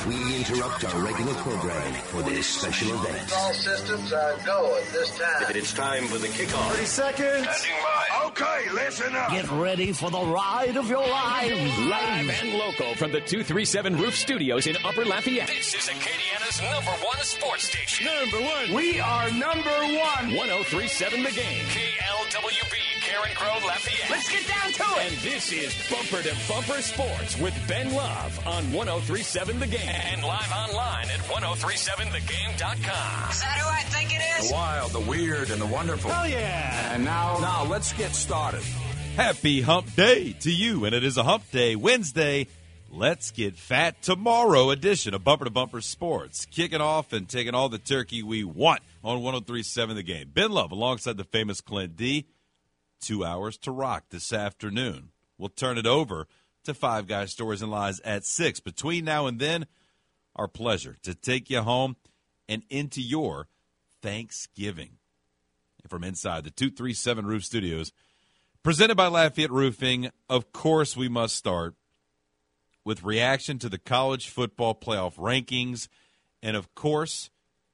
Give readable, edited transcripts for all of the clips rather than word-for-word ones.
We interrupt our regular programming for this special event. All systems are go at this time. It's time for the kickoff. 30 seconds. Standing by. Okay, listen up. Get ready for the ride of your lives. Live and local from the 237 Roof Studios in Upper Lafayette. This is Acadiana's #1 sports station. Number one. We are number one. 1037 The Game. KLWB, Karen Crow, Lafayette. Let's get down to it. And this is Bumper to Bumper Sports with Ben Love on 1037 The Game. And live online at 1037thegame.com. Is that who I think it is? The wild, the weird, and the wonderful. Hell yeah. And now let's get started. Happy Hump Day to you, and it is a Hump Day Wednesday. Let's get fat tomorrow edition of Bumper to Bumper Sports. Kicking off and taking all the turkey we want on 1037 The Game. Ben Love alongside the famous Clint D. 2 hours to rock this afternoon. We'll turn it over to Five Guys Stories and Lies at 6. Between now and then, our pleasure to take you home and into your Thanksgiving. From inside the 237 Roof Studios, presented by Lafayette Roofing, of course we must start with reaction to the college football playoff rankings. And of course,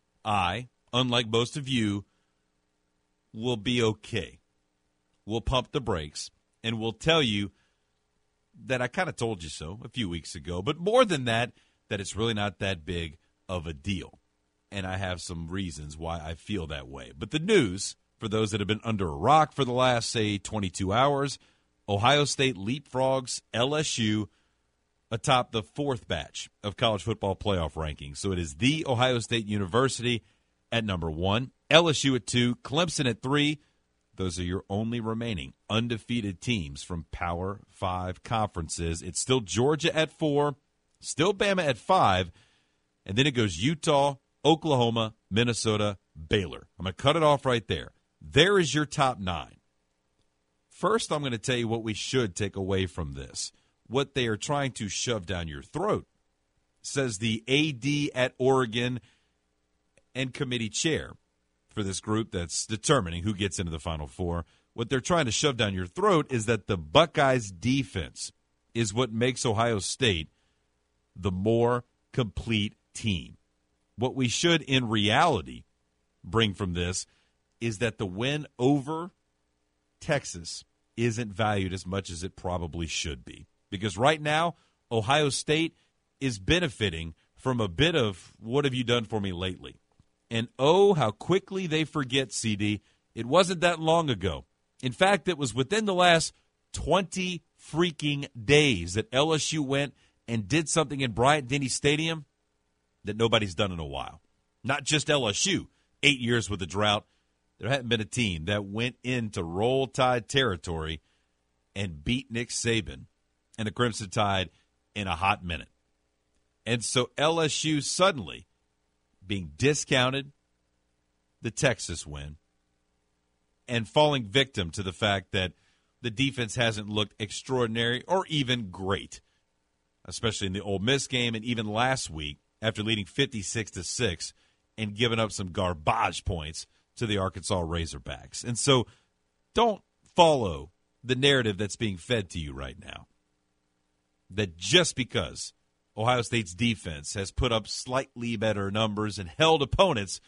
I, unlike most of you, will be okay. We'll pump the brakes, and we'll tell you that I kind of told you so a few weeks ago. But more than that, that it's really not that big of a deal. And I have some reasons why I feel that way. But the news, for those that have been under a rock for the last, say, 22 hours, Ohio State leapfrogs LSU atop the fourth batch of college football playoff rankings. So it is the Ohio State University at number 1, LSU at 2, Clemson at 3. Those are your only remaining undefeated teams from Power 5 conferences. It's still Georgia at 4, still Bama at 5, and then it goes Utah, Oklahoma, Minnesota, Baylor. I'm going to cut it off right there. There is your top 9. First, I'm going to tell you what we should take away from this, what they are trying to shove down your throat, says the AD at Oregon and committee chair for this group that's determining who gets into the Final Four. What they're trying to shove down your throat is that the Buckeyes' defense is what makes Ohio State the more complete team. What we should, in reality, bring from this is that the win over Texas isn't valued as much as it probably should be. Because right now, Ohio State is benefiting from a bit of what have you done for me lately. And oh, how quickly they forget, CD. It wasn't that long ago. In fact, it was within the last 20 freaking days that LSU went and did something in Bryant-Denny Stadium that nobody's done in a while. Not just LSU. 8 years with a drought. There hadn't been a team that went into Roll Tide territory and beat Nick Saban and the Crimson Tide in a hot minute. And so LSU suddenly being discounted the Texas win and falling victim to the fact that the defense hasn't looked extraordinary or even great, especially in the Ole Miss game and even last week after leading 56-6 and giving up some garbage points to the Arkansas Razorbacks. And so don't follow the narrative that's being fed to you right now, that just because Ohio State's defense has put up slightly better numbers and held opponents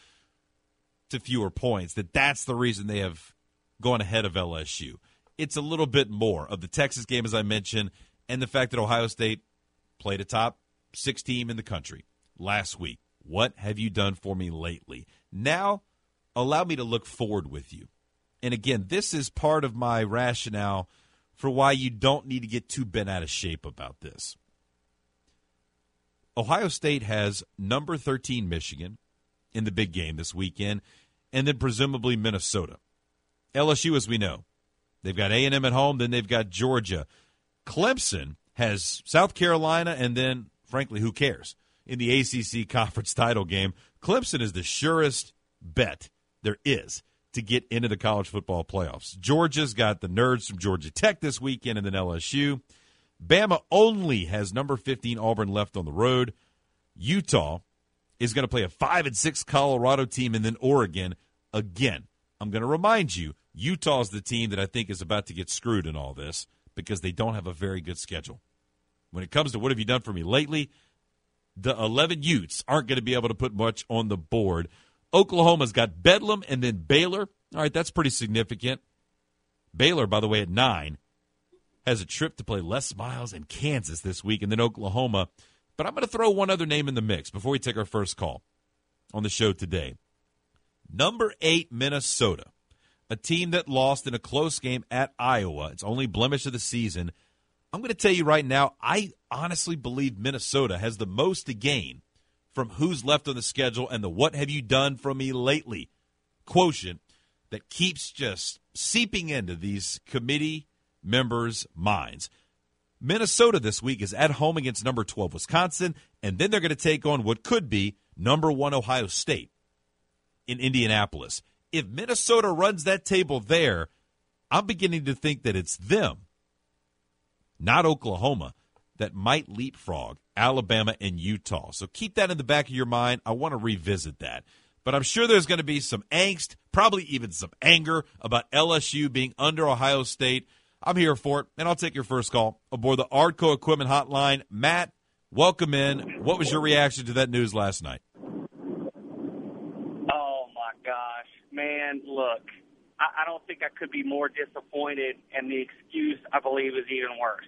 to fewer points, that's the reason they have gone ahead of LSU. It's a little bit more of the Texas game, as I mentioned, and the fact that Ohio State played a top 6 team in the country last week. What have you done for me lately? Now, allow me to look forward with you. And again, this is part of my rationale for why you don't need to get too bent out of shape about this. Ohio State has number 13 Michigan in the big game this weekend, and then presumably Minnesota. LSU, as we know, they've got A&M at home, then they've got Georgia. Clemson has South Carolina, and then, frankly, who cares? In the ACC conference title game, Clemson is the surest bet there is to get into the college football playoffs. Georgia's got the nerds from Georgia Tech this weekend, and then LSU. Bama only has number 15 Auburn left on the road. Utah is going to play a 5-6 Colorado team, and then Oregon again. I'm going to remind you, Utah's the team that I think is about to get screwed in all this because they don't have a very good schedule. When it comes to what have you done for me lately, The 11 Utes aren't going to be able to put much on the board. Oklahoma's got Bedlam and then Baylor. All right, that's pretty significant. Baylor, by the way, at 9, has a trip to play Les Miles and Kansas this week, and then Oklahoma. But I'm going to throw one other name in the mix before we take our first call on the show today. Number 8, Minnesota, a team that lost in a close game at Iowa. It's only blemish of the season. I'm going to tell you right now, I honestly believe Minnesota has the most to gain from who's left on the schedule and the what have you done for me lately quotient that keeps just seeping into these committee members' minds. Minnesota this week is at home against number 12 Wisconsin, and then they're going to take on what could be number 1 Ohio State in Indianapolis. If Minnesota runs that table there, I'm beginning to think that it's them, not Oklahoma, that might leapfrog Alabama and Utah. So keep that in the back of your mind. I want to revisit that. But I'm sure there's going to be some angst, probably even some anger about LSU being under Ohio State. I'm here for it, and I'll take your first call aboard the Ardco Equipment Hotline. Matt, welcome in. What was your reaction to that news last night? Oh, my gosh. Man, look, I don't think I could be more disappointed, and the excuse, I believe, is even worse.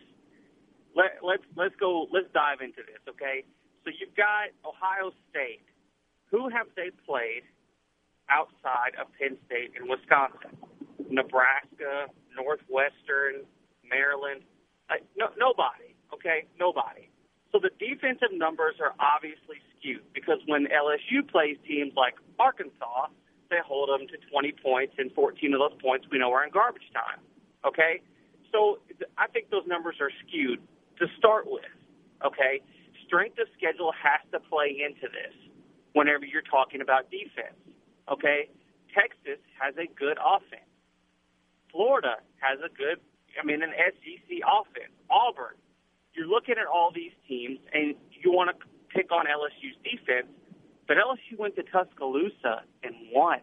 Let's dive into this, okay? So you've got Ohio State. Who have they played outside of Penn State and Wisconsin? Nebraska, Northwestern, Maryland? Nobody, okay? Nobody. So the defensive numbers are obviously skewed because when LSU plays teams like Arkansas, they hold them to 20 points, and 14 of those points we know are in garbage time, okay? So I think those numbers are skewed to start with, okay? Strength of schedule has to play into this whenever you're talking about defense, okay? Texas has a good offense. Florida has an SEC offense. Auburn. You're looking at all these teams, and you want to pick on LSU's defense, but LSU went to Tuscaloosa and won.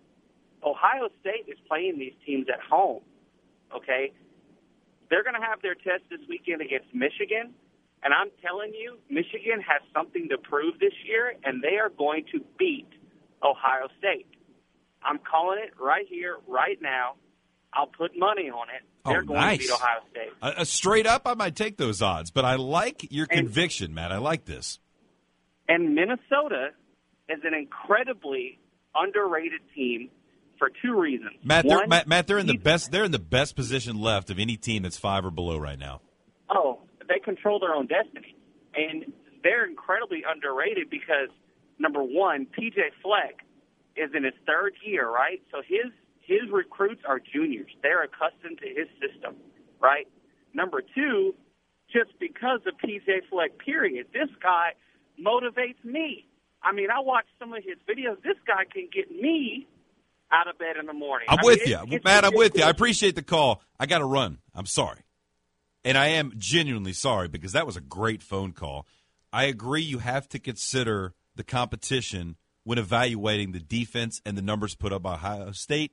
Ohio State is playing these teams at home, okay? They're going to have their test this weekend against Michigan, and I'm telling you, Michigan has something to prove this year, and they are going to beat Ohio State. I'm calling it right here, right now. I'll put money on it. They're going to beat Ohio State. Straight up, I might take those odds, but I like your conviction, Matt. I like this. And Minnesota is an incredibly underrated team for two reasons. Matt, they're in the best. They're in the best position left of any team that's 5 or below right now. Oh, they control their own destiny, and they're incredibly underrated because number one, PJ Fleck is in his 3rd year, right? So his recruits are juniors. They're accustomed to his system, right? Number two, just because of PJ Fleck, period, this guy motivates me. I mean, I watch some of his videos. This guy can get me out of bed in the morning. I'm with you. Matt, I'm with you. I appreciate the call. I got to run. I'm sorry. And I am genuinely sorry because that was a great phone call. I agree you have to consider the competition when evaluating the defense and the numbers put up by Ohio State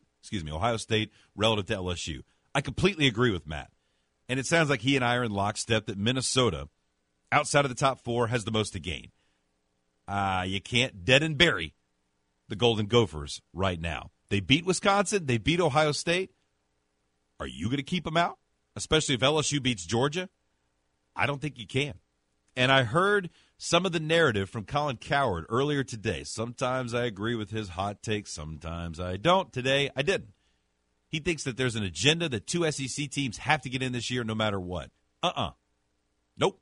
relative to LSU. I completely agree with Matt. And it sounds like he and I are in lockstep that Minnesota, outside of the top 4, has the most to gain. You can't dead and bury the Golden Gophers right now. They beat Wisconsin. They beat Ohio State. Are you going to keep them out, especially if LSU beats Georgia? I don't think you can. And I heard some of the narrative from Colin Cowherd earlier today. Sometimes I agree with his hot takes. Sometimes I don't. Today, I didn't. He thinks that there's an agenda that 2 SEC teams have to get in this year no matter what. Nope.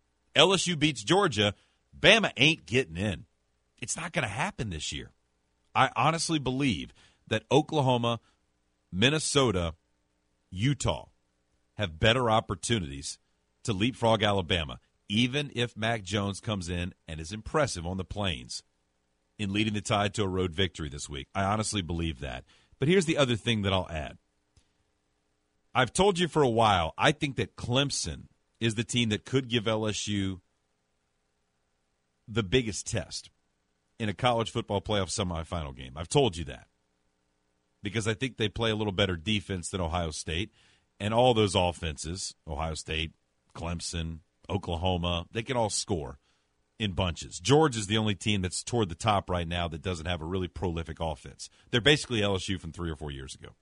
LSU beats Georgia. Bama ain't getting in. It's not going to happen this year. I honestly believe that Oklahoma, Minnesota, Utah have better opportunities to leapfrog Alabama, even if Mac Jones comes in and is impressive on the Plains in leading the Tide to a road victory this week. I honestly believe that. But here's the other thing that I'll add. I've told you for a while, I think that Clemson is the team that could give LSU the biggest test in a college football playoff semifinal game. I've told you that because I think they play a little better defense than Ohio State, and all those offenses, Ohio State, Clemson, Oklahoma, they can all score. in bunches. Georgia's the only team that's toward the top right now that doesn't have a really prolific offense. They're basically LSU from 3 or 4 years ago.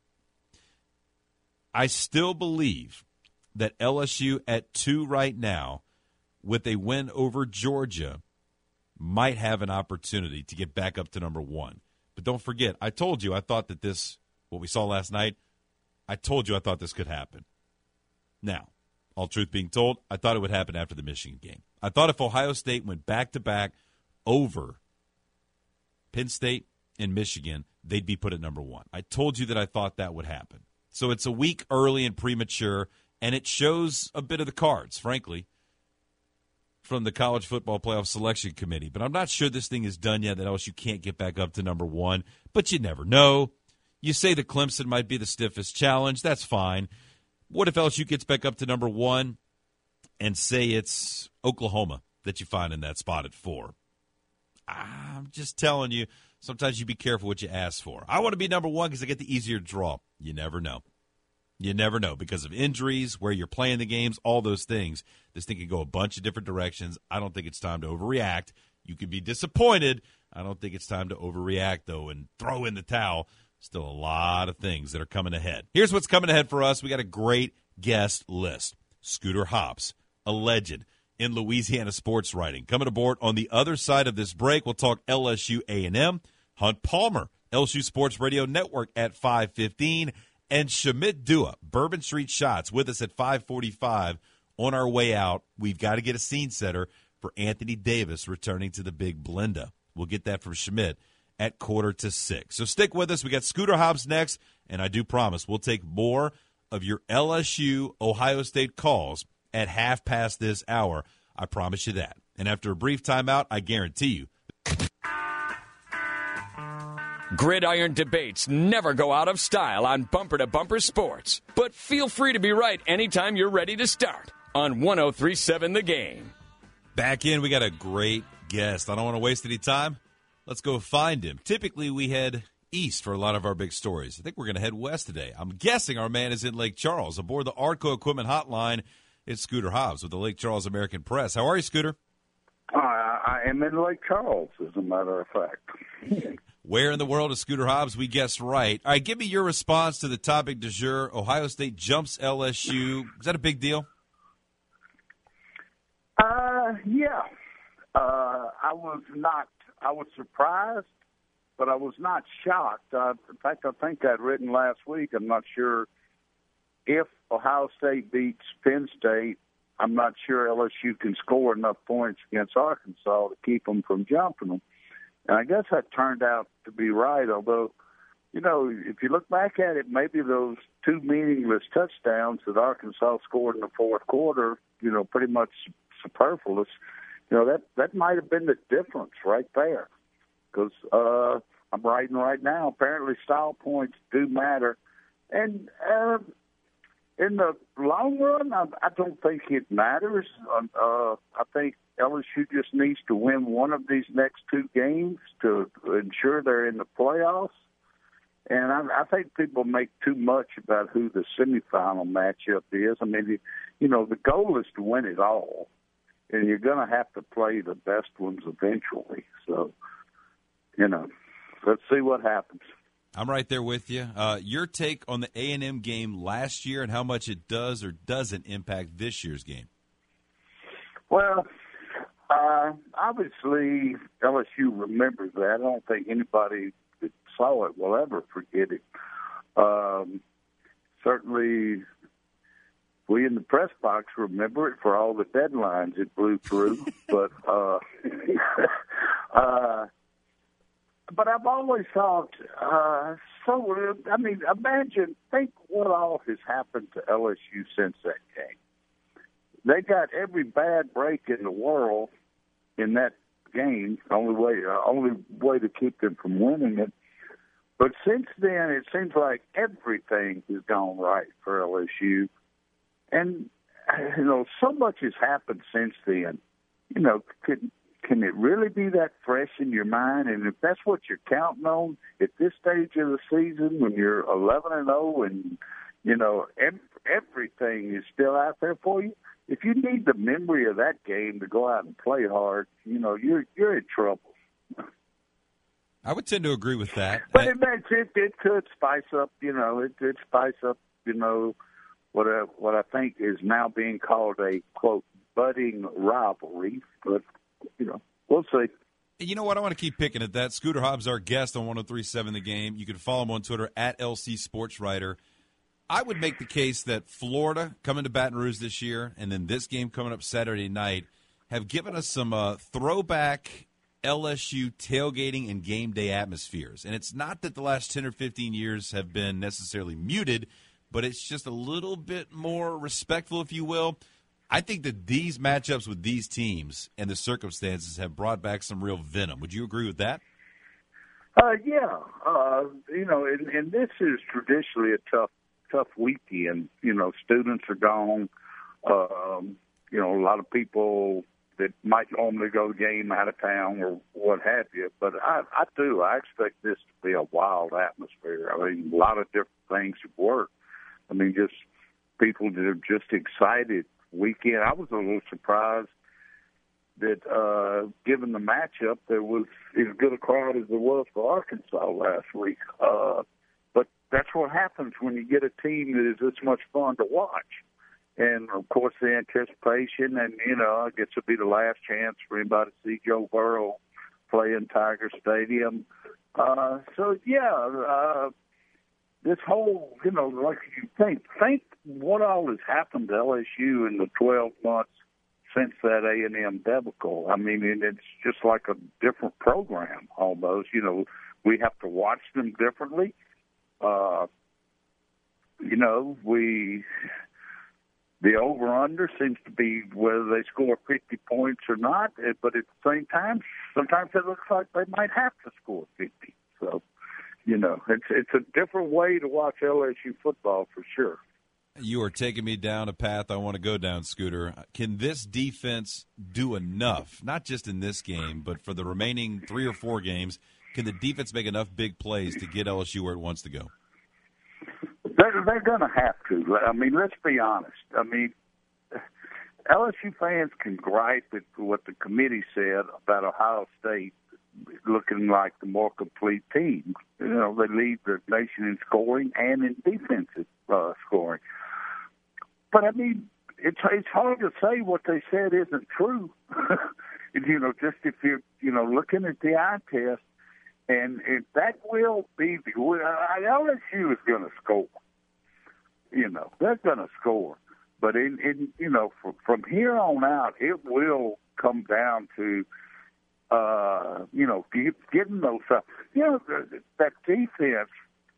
I still believe that LSU at 2 right now, with a win over Georgia, might have an opportunity to get back up to number 1. But don't forget, I told you I thought that this, what we saw last night, I told you I thought this could happen. Now, all truth being told, I thought it would happen after the Michigan game. I thought if Ohio State went back-to-back over Penn State and Michigan, they'd be put at number 1. I told you that I thought that would happen. So it's a week early and premature, and it shows a bit of the cards, frankly, from the College Football Playoff Selection Committee. But I'm not sure this thing is done yet, that LSU can't get back up to number 1. But you never know. You say that Clemson might be the stiffest challenge. That's fine. What if LSU gets back up to number 1 and say it's Oklahoma that you find in that spot at 4? I'm just telling you, sometimes you be careful what you ask for. I want to be number 1 because I get the easier draw. You never know. You never know because of injuries, where you're playing the games, all those things. This thing can go a bunch of different directions. I don't think it's time to overreact. You can be disappointed. I don't think it's time to overreact, though, and throw in the towel. Still a lot of things that are coming ahead. Here's what's coming ahead for us. We got a great guest list. Scooter Hobbs, a legend in Louisiana sports writing. Coming aboard on the other side of this break, we'll talk LSU A&M. Hunt Palmer, LSU Sports Radio Network at 5:15. And Shamit Dua, Bourbon Street Shots, with us at 5:45. On our way out, we've got to get a scene setter for Anthony Davis returning to the Big Blenda. We'll get that from Shamit at 5:45. So stick with us. We got Scooter Hobbs next, and I do promise we'll take more of your LSU Ohio State calls at half past this hour. I promise you that. And after a brief timeout, I guarantee you. Gridiron debates never go out of style on Bumper to Bumper Sports. But feel free to be right anytime you're ready to start on 103.7 The Game. Back in, we got a great guest. I don't want to waste any time. Let's go find him. Typically, we head east for a lot of our big stories. I think we're going to head west today. I'm guessing our man is in Lake Charles. Aboard the Arco Equipment Hotline, it's Scooter Hobbs with the Lake Charles American Press. How are you, Scooter? I am in Lake Charles, as a matter of fact. Where in the world is Scooter Hobbs? We guessed right. All right, give me your response to the topic du jour. Ohio State jumps LSU. Is that a big deal? Yeah. I was surprised, but I was not shocked. In fact, I think I'd written last week, I'm not sure if Ohio State beats Penn State, I'm not sure LSU can score enough points against Arkansas to keep them from jumping them. And I guess that turned out to be right, although, you know, if you look back at it, maybe those 2 meaningless touchdowns that Arkansas scored in the fourth quarter, you know, pretty much superfluous, you know, that might have been the difference right there. Because I'm writing right now, apparently style points do matter. And in the long run, I don't think it matters. I think LSU just needs to win one of these next 2 games to ensure they're in the playoffs. And I think people make too much about who the semifinal matchup is. I mean, you know, the goal is to win it all. And you're going to have to play the best ones eventually. So, you know, let's see what happens. I'm right there with you. Your take on the A&M game last year and how much it does or doesn't impact this year's game? Well, obviously LSU remembers that. I don't think anybody that saw it will ever forget it. Certainly we in the press box remember it for all the deadlines it blew through. But I've always thought, think what all has happened to LSU since that game. They got every bad break in the world in that game, only way to keep them from winning it. But since then, it seems like everything has gone right for LSU. And, you know, so much has happened since then. You know, can it really be that fresh in your mind? And if that's what you're counting on at this stage of the season, when you're 11-0 and, you know, everything is still out there for you, if you need the memory of that game to go out and play hard, you're in trouble. I would tend to agree with that. But it could spice up, it could spice up, what I think is now being called a, quote, budding rivalry. But, we'll see. You know what? I want to keep picking at that. Scooter Hobbs, our guest on 103.7 The Game. You can follow him on Twitter at LC Sports Writer. I would make the case that Florida coming to Baton Rouge this year and then this game coming up Saturday night have given us some throwback LSU tailgating and game day atmospheres. And it's not that the last 10 or 15 years have been necessarily muted, but it's just a little bit more respectful, if you will. I think that these matchups with these teams and the circumstances have brought back some real venom. Would you agree with that? Yeah. And this is traditionally a tough weekend. Students are gone. A lot of people that might normally go to the game out of town or what have you. But I expect this to be a wild atmosphere. I mean, a lot of different things at work. I mean, just people that are just excited weekend. I was a little surprised that given the matchup, there was as good a crowd as there was for Arkansas last week. But that's what happens when you get a team that is this much fun to watch. And, of course, the anticipation, and, I guess it'll be the last chance for anybody to see Joe Burrow play in Tiger Stadium. This whole, like you think what all has happened to LSU in the 12 months since that A&M debacle. I mean, it's just like a different program almost. We have to watch them differently. The over-under seems to be whether they score 50 points or not, but at the same time, sometimes it looks like they might have to score 50. So, it's a different way to watch LSU football for sure. You are taking me down a path I want to go down, Scooter. Can this defense do enough, not just in this game, but for the remaining 3 or 4 games, can the defense make enough big plays to get LSU where it wants to go? They're going to have to. I mean, let's be honest. I mean, LSU fans can gripe at what the committee said about Ohio State looking like the more complete team. They lead the nation in scoring and in defensive scoring. But, I mean, it's hard to say what they said isn't true. Just if you're, looking at the eye test, and that will be LSU is going to score. They're going to score. But, from here on out, it will come down to, getting those stuff. That defense,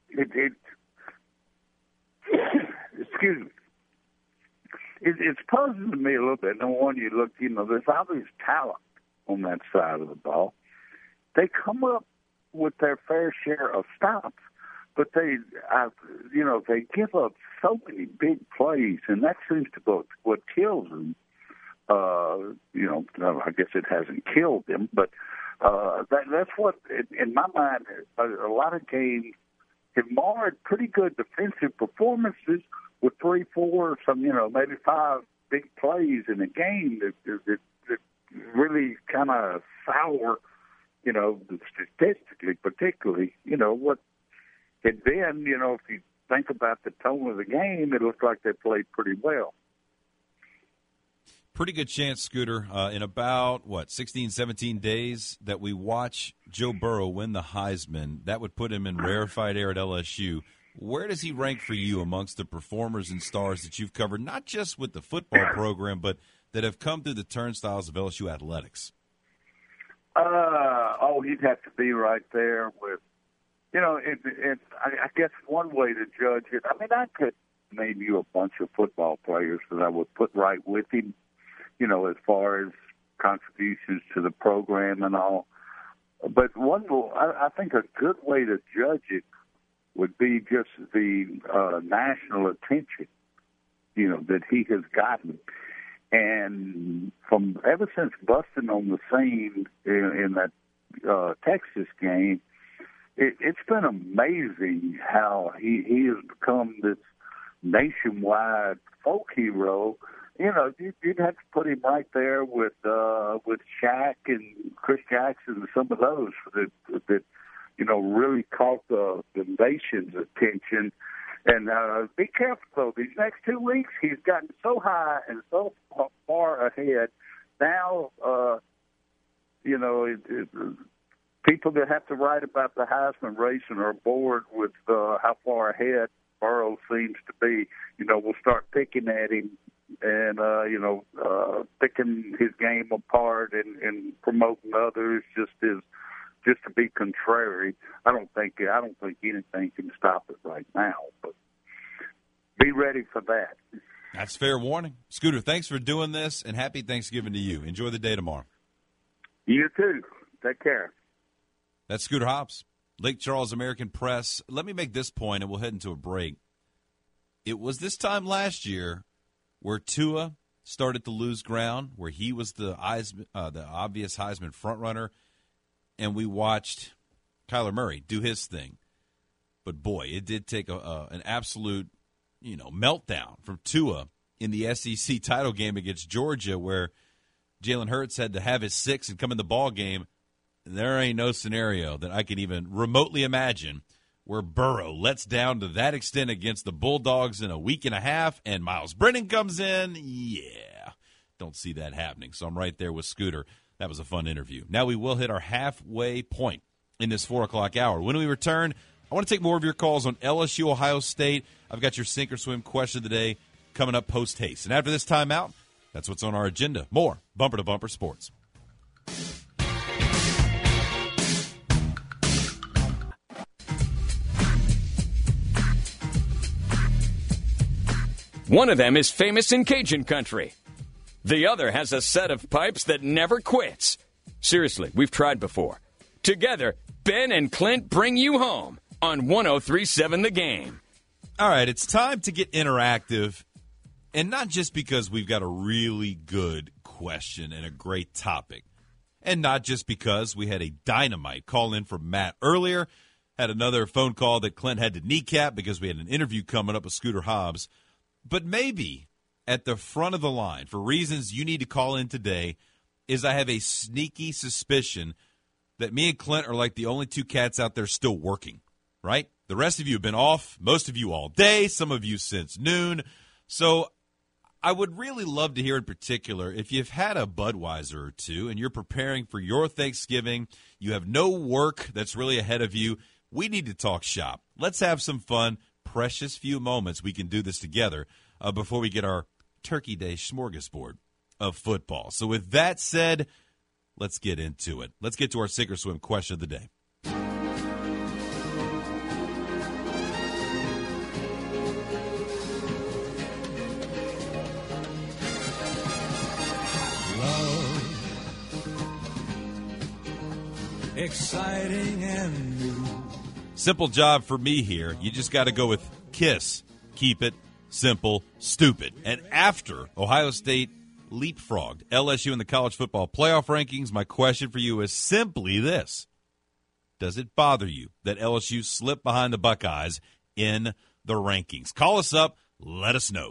excuse me, it's puzzling me a little bit. No one you look, there's obvious talent on that side of the ball. They come up with their fair share of stops, but they give up so many big plays, and that seems to be what kills them. I guess it hasn't killed them, but that's what, in my mind, a lot of games have marred pretty good defensive performances with 3, 4, maybe 5 big plays in a game that really kind of sour, statistically, particularly, what had been, if you think about the tone of the game, it looked like they played pretty well. Pretty good chance, Scooter, in about, 16, 17 days that we watch Joe Burrow win the Heisman. That would put him in rarefied air at LSU. Where does he rank for you amongst the performers and stars that you've covered, not just with the football program, but that have come through the turnstiles of LSU athletics? He'd have to be right there with, I guess one way to judge it, I mean, I could name you a bunch of football players that I would put right with him, as far as contributions to the program and all. But I think a good way to judge it would be just the national attention, that he has gotten. And from ever since busting on the scene in that Texas game, it's been amazing how he has become this nationwide folk hero. you'd have to put him right there with Shaq and Chris Jackson and some of those that really caught the nation's attention. And be careful, though. These next 2 weeks, he's gotten so high and so far ahead. Now, people that have to write about the Heisman race and are bored with how far ahead Burrow seems to be, will start picking at him and, picking his game apart and promoting others just to be contrary. I don't think anything can stop it right now, but be ready for that. That's fair warning. Scooter, thanks for doing this, and happy Thanksgiving to you. Enjoy the day tomorrow. You too. Take care. That's Scooter Hobbs, Lake Charles American Press. Let me make this point, and we'll head into a break. It was this time last year where Tua started to lose ground, where he was the obvious Heisman frontrunner, and we watched Kyler Murray do his thing. But, boy, it did take an absolute, meltdown from Tua in the SEC title game against Georgia, where Jalen Hurts had to have his 6 and come in the ball game. There ain't no scenario that I can even remotely imagine where Burrow lets down to that extent against the Bulldogs in a week and a half, and Miles Brennan comes in. Yeah, don't see that happening. So I'm right there with Scooter. That was a fun interview. Now we will hit our halfway point in this 4 o'clock hour. When we return, I want to take more of your calls on LSU, Ohio State. I've got your sink or swim question of the day coming up post-haste. And after this timeout, that's what's on our agenda. More Bumper to Bumper Sports. One of them is famous in Cajun country. The other has a set of pipes that never quits. Seriously, we've tried before. Together, Ben and Clint bring you home on 103.7 The Game. All right, it's time to get interactive, and not just because we've got a really good question and a great topic, and not just because we had a dynamite call in from Matt earlier, had another phone call that Clint had to kneecap because we had an interview coming up with Scooter Hobbs, but maybe at the front of the line, for reasons you need to call in today, is I have a sneaky suspicion that me and Clint are like the only two cats out there still working, right? The rest of you have been off, most of you all day, some of you since noon. So I would really love to hear in particular, if you've had a Budweiser or two and you're preparing for your Thanksgiving, you have no work that's really ahead of you, we need to talk shop. Let's have some fun, precious few moments we can do this together before we get our Turkey Day smorgasbord of football. So with that said, let's get into it. Let's get to our sink or swim question of the day. Exciting and new. Simple job for me here. You just got to go with KISS. Keep it simple, stupid. And after Ohio State leapfrogged LSU in the college football playoff rankings, my question for you is simply this. Does it bother you that LSU slipped behind the Buckeyes in the rankings? Call us up. Let us know.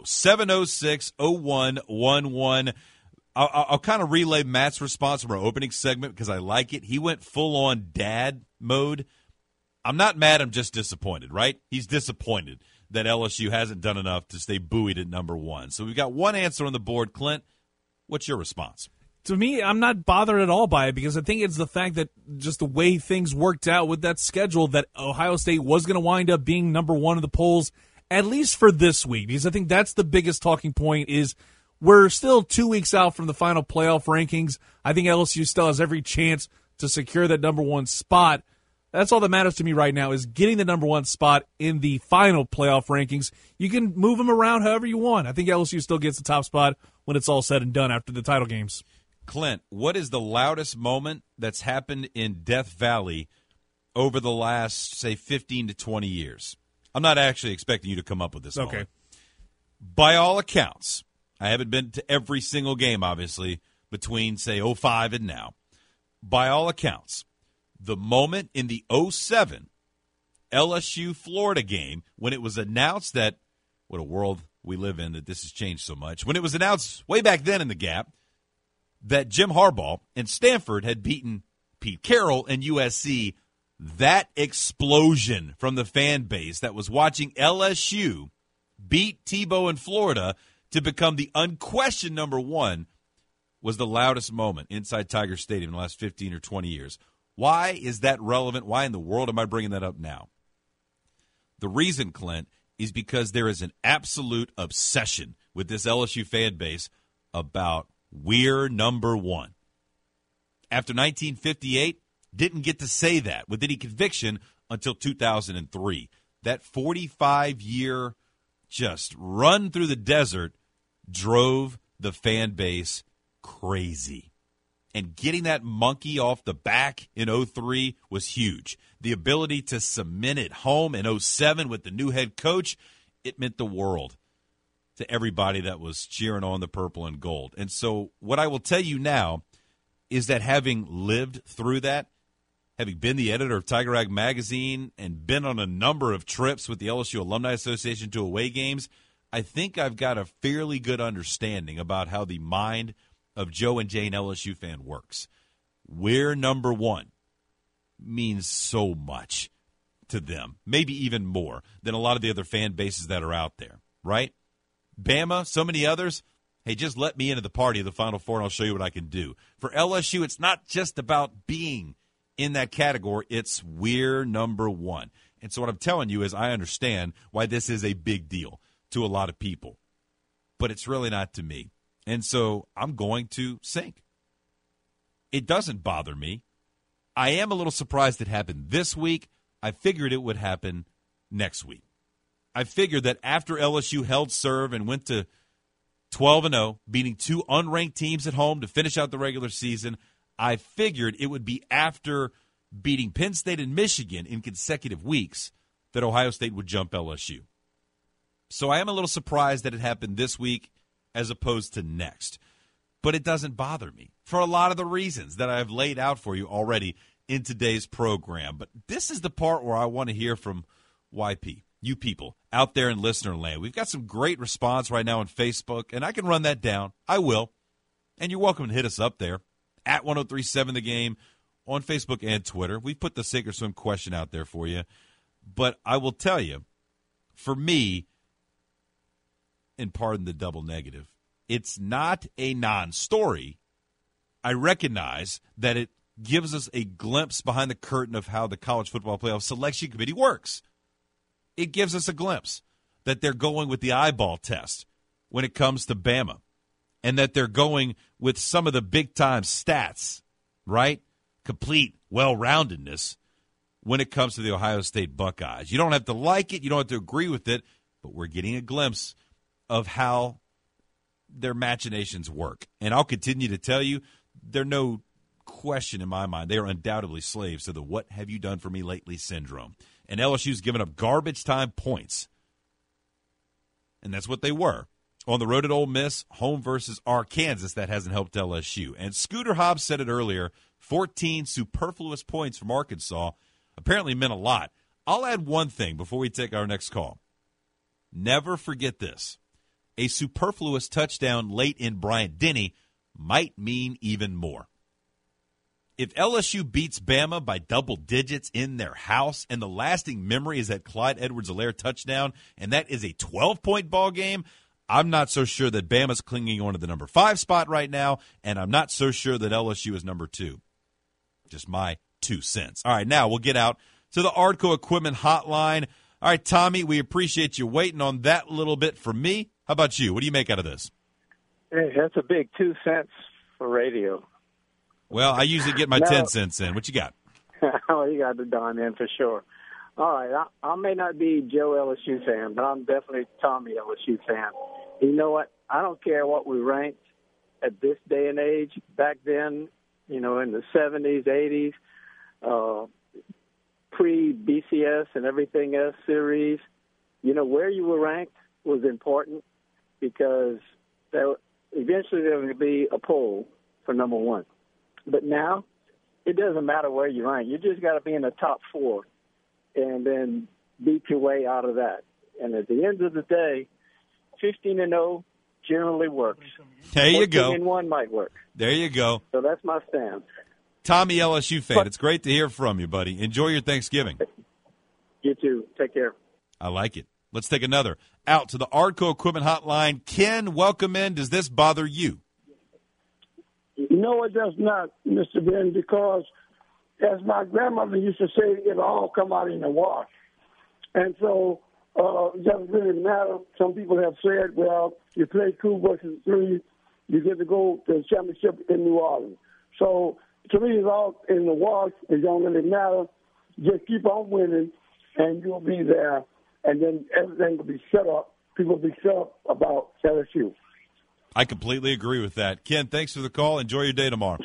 706-0111. I'll kind of relay Matt's response from our opening segment because I like it. He went full-on dad mode. I'm not mad. I'm just disappointed, right? He's disappointed that LSU hasn't done enough to stay buoyed at number one. So we've got one answer on the board. Clint, what's your response? To me, I'm not bothered at all by it because I think it's the fact that just the way things worked out with that schedule that Ohio State was going to wind up being number one in the polls, at least for this week, because I think that's the biggest talking point is we're still 2 weeks out from the final playoff rankings. I think LSU still has every chance to secure that number one spot. That's all that matters to me right now is getting the number one spot in the final playoff rankings. You can move them around however you want. I think LSU still gets the top spot when it's all said and done after the title games. Clint, what is the loudest moment that's happened in Death Valley over the last, say, 15 to 20 years? I'm not actually expecting you to come up with this moment. By all accounts, I haven't been to every single game, obviously, between, say, 05 and now. By all accounts, the moment in the 07 LSU-Florida game when it was announced that, what a world we live in that this has changed so much. When it was announced way back then in the Gap that Jim Harbaugh and Stanford had beaten Pete Carroll and USC, that explosion from the fan base that was watching LSU beat Tebow in Florida to become the unquestioned number one was the loudest moment inside Tiger Stadium in the last 15 or 20 years. Why is that relevant? Why in the world am I bringing that up now? The reason, Clint, is because there is an absolute obsession with this LSU fan base about we're number one. After 1958, didn't get to say that with any conviction until 2003. That 45-year just run through the desert drove the fan base crazy. And getting that monkey off the back in 03 was huge. The ability to cement it home in 07 with the new head coach, it meant the world to everybody that was cheering on the purple and gold. And so what I will tell you now is that having lived through that, having been the editor of Tiger Rag Magazine and been on a number of trips with the LSU Alumni Association to away games, I think I've got a fairly good understanding about how the mind of Joe and Jane LSU fan works. We're number one means so much to them, maybe even more than a lot of the other fan bases that are out there, right? Bama, so many others, hey, just let me into the party of the Final Four and I'll show you what I can do. For LSU, it's not just about being in that category, it's we're number one. And so what I'm telling you is I understand why this is a big deal to a lot of people, but it's really not to me. And so I'm going to sink. It doesn't bother me. I am a little surprised it happened this week. I figured it would happen next week. I figured that after LSU held serve and went to 12-0, beating two unranked teams at home to finish out the regular season, I figured it would be after beating Penn State and Michigan in consecutive weeks that Ohio State would jump LSU. So I am a little surprised that it happened this week as opposed to next. But it doesn't bother me for a lot of the reasons that I've laid out for you already in today's program. But this is the part where I want to hear from YP, you people out there in listener land. We've got some great response right now on Facebook, and I can run that down. I will. And you're welcome to hit us up there at 1037 The Game on Facebook and Twitter. We've put the Sink or Swim question out there for you. But I will tell you, for me, and pardon the double negative, it's not a non-story. I recognize that it gives us a glimpse behind the curtain of how the College Football Playoff Selection Committee works. It gives us a glimpse that they're going with the eyeball test when it comes to Bama, and that they're going with some of the big-time stats, right? Complete well-roundedness when it comes to the Ohio State Buckeyes. You don't have to like it. You don't have to agree with it, but we're getting a glimpse of how their machinations work. And I'll continue to tell you, there's no question in my mind, they are undoubtedly slaves to the what have you done for me lately syndrome. And LSU's given up garbage time points. And that's what they were. On the road at Ole Miss, home versus Arkansas, that hasn't helped LSU. And Scooter Hobbs said it earlier, 14 superfluous points from Arkansas apparently meant a lot. I'll add one thing before we take our next call. Never forget this. A superfluous touchdown late in Bryant-Denny might mean even more. If LSU beats Bama by double digits in their house and the lasting memory is that Clyde Edwards-Helaire touchdown and that is a 12-point ball game, I'm not so sure that Bama's clinging on to the number 5 spot right now, and I'm not so sure that LSU is number 2. Just my 2 cents. All right, now we'll get out to the Ardco Equipment Hotline. All right, Tommy, we appreciate you waiting on that little bit from me. How about you? What do you make out of this? Hey, that's a big 2 cents for radio. Well, I usually get my 10 cents in. What you got? Oh, you got the dime in for sure. All right, I may not be Joe LSU fan, but I'm definitely Tommy LSU fan. You know what? I don't care what we ranked at this day and age. Back then, in the 70s, 80s, pre-BCS and everything else series, where you were ranked was important because eventually there would be a poll for number 1. But now it doesn't matter where you rank. You just got to be in the top 4 and then beat your way out of that. And at the end of the day, 15-0 generally works. There you go. 14-1 might work. There you go. So that's my stand. Tommy, LSU fan, it's great to hear from you, buddy. Enjoy your Thanksgiving. You too. Take care. I like it. Let's take another. Out to the Arco Equipment Hotline. Ken, welcome in. Does this bother you? No, it does not, Mr. Ben, because as my grandmother used to say, it'll all come out in the wash. And so it doesn't really matter. Some people have said, well, you play 2 versus 3, you get to go to the championship in New Orleans. So to me, it's all in the wash. It don't really matter. Just keep on winning, and you'll be there. And then everything will be shut up. People will be shut up about LSU. I completely agree with that. Ken, thanks for the call. Enjoy your day tomorrow.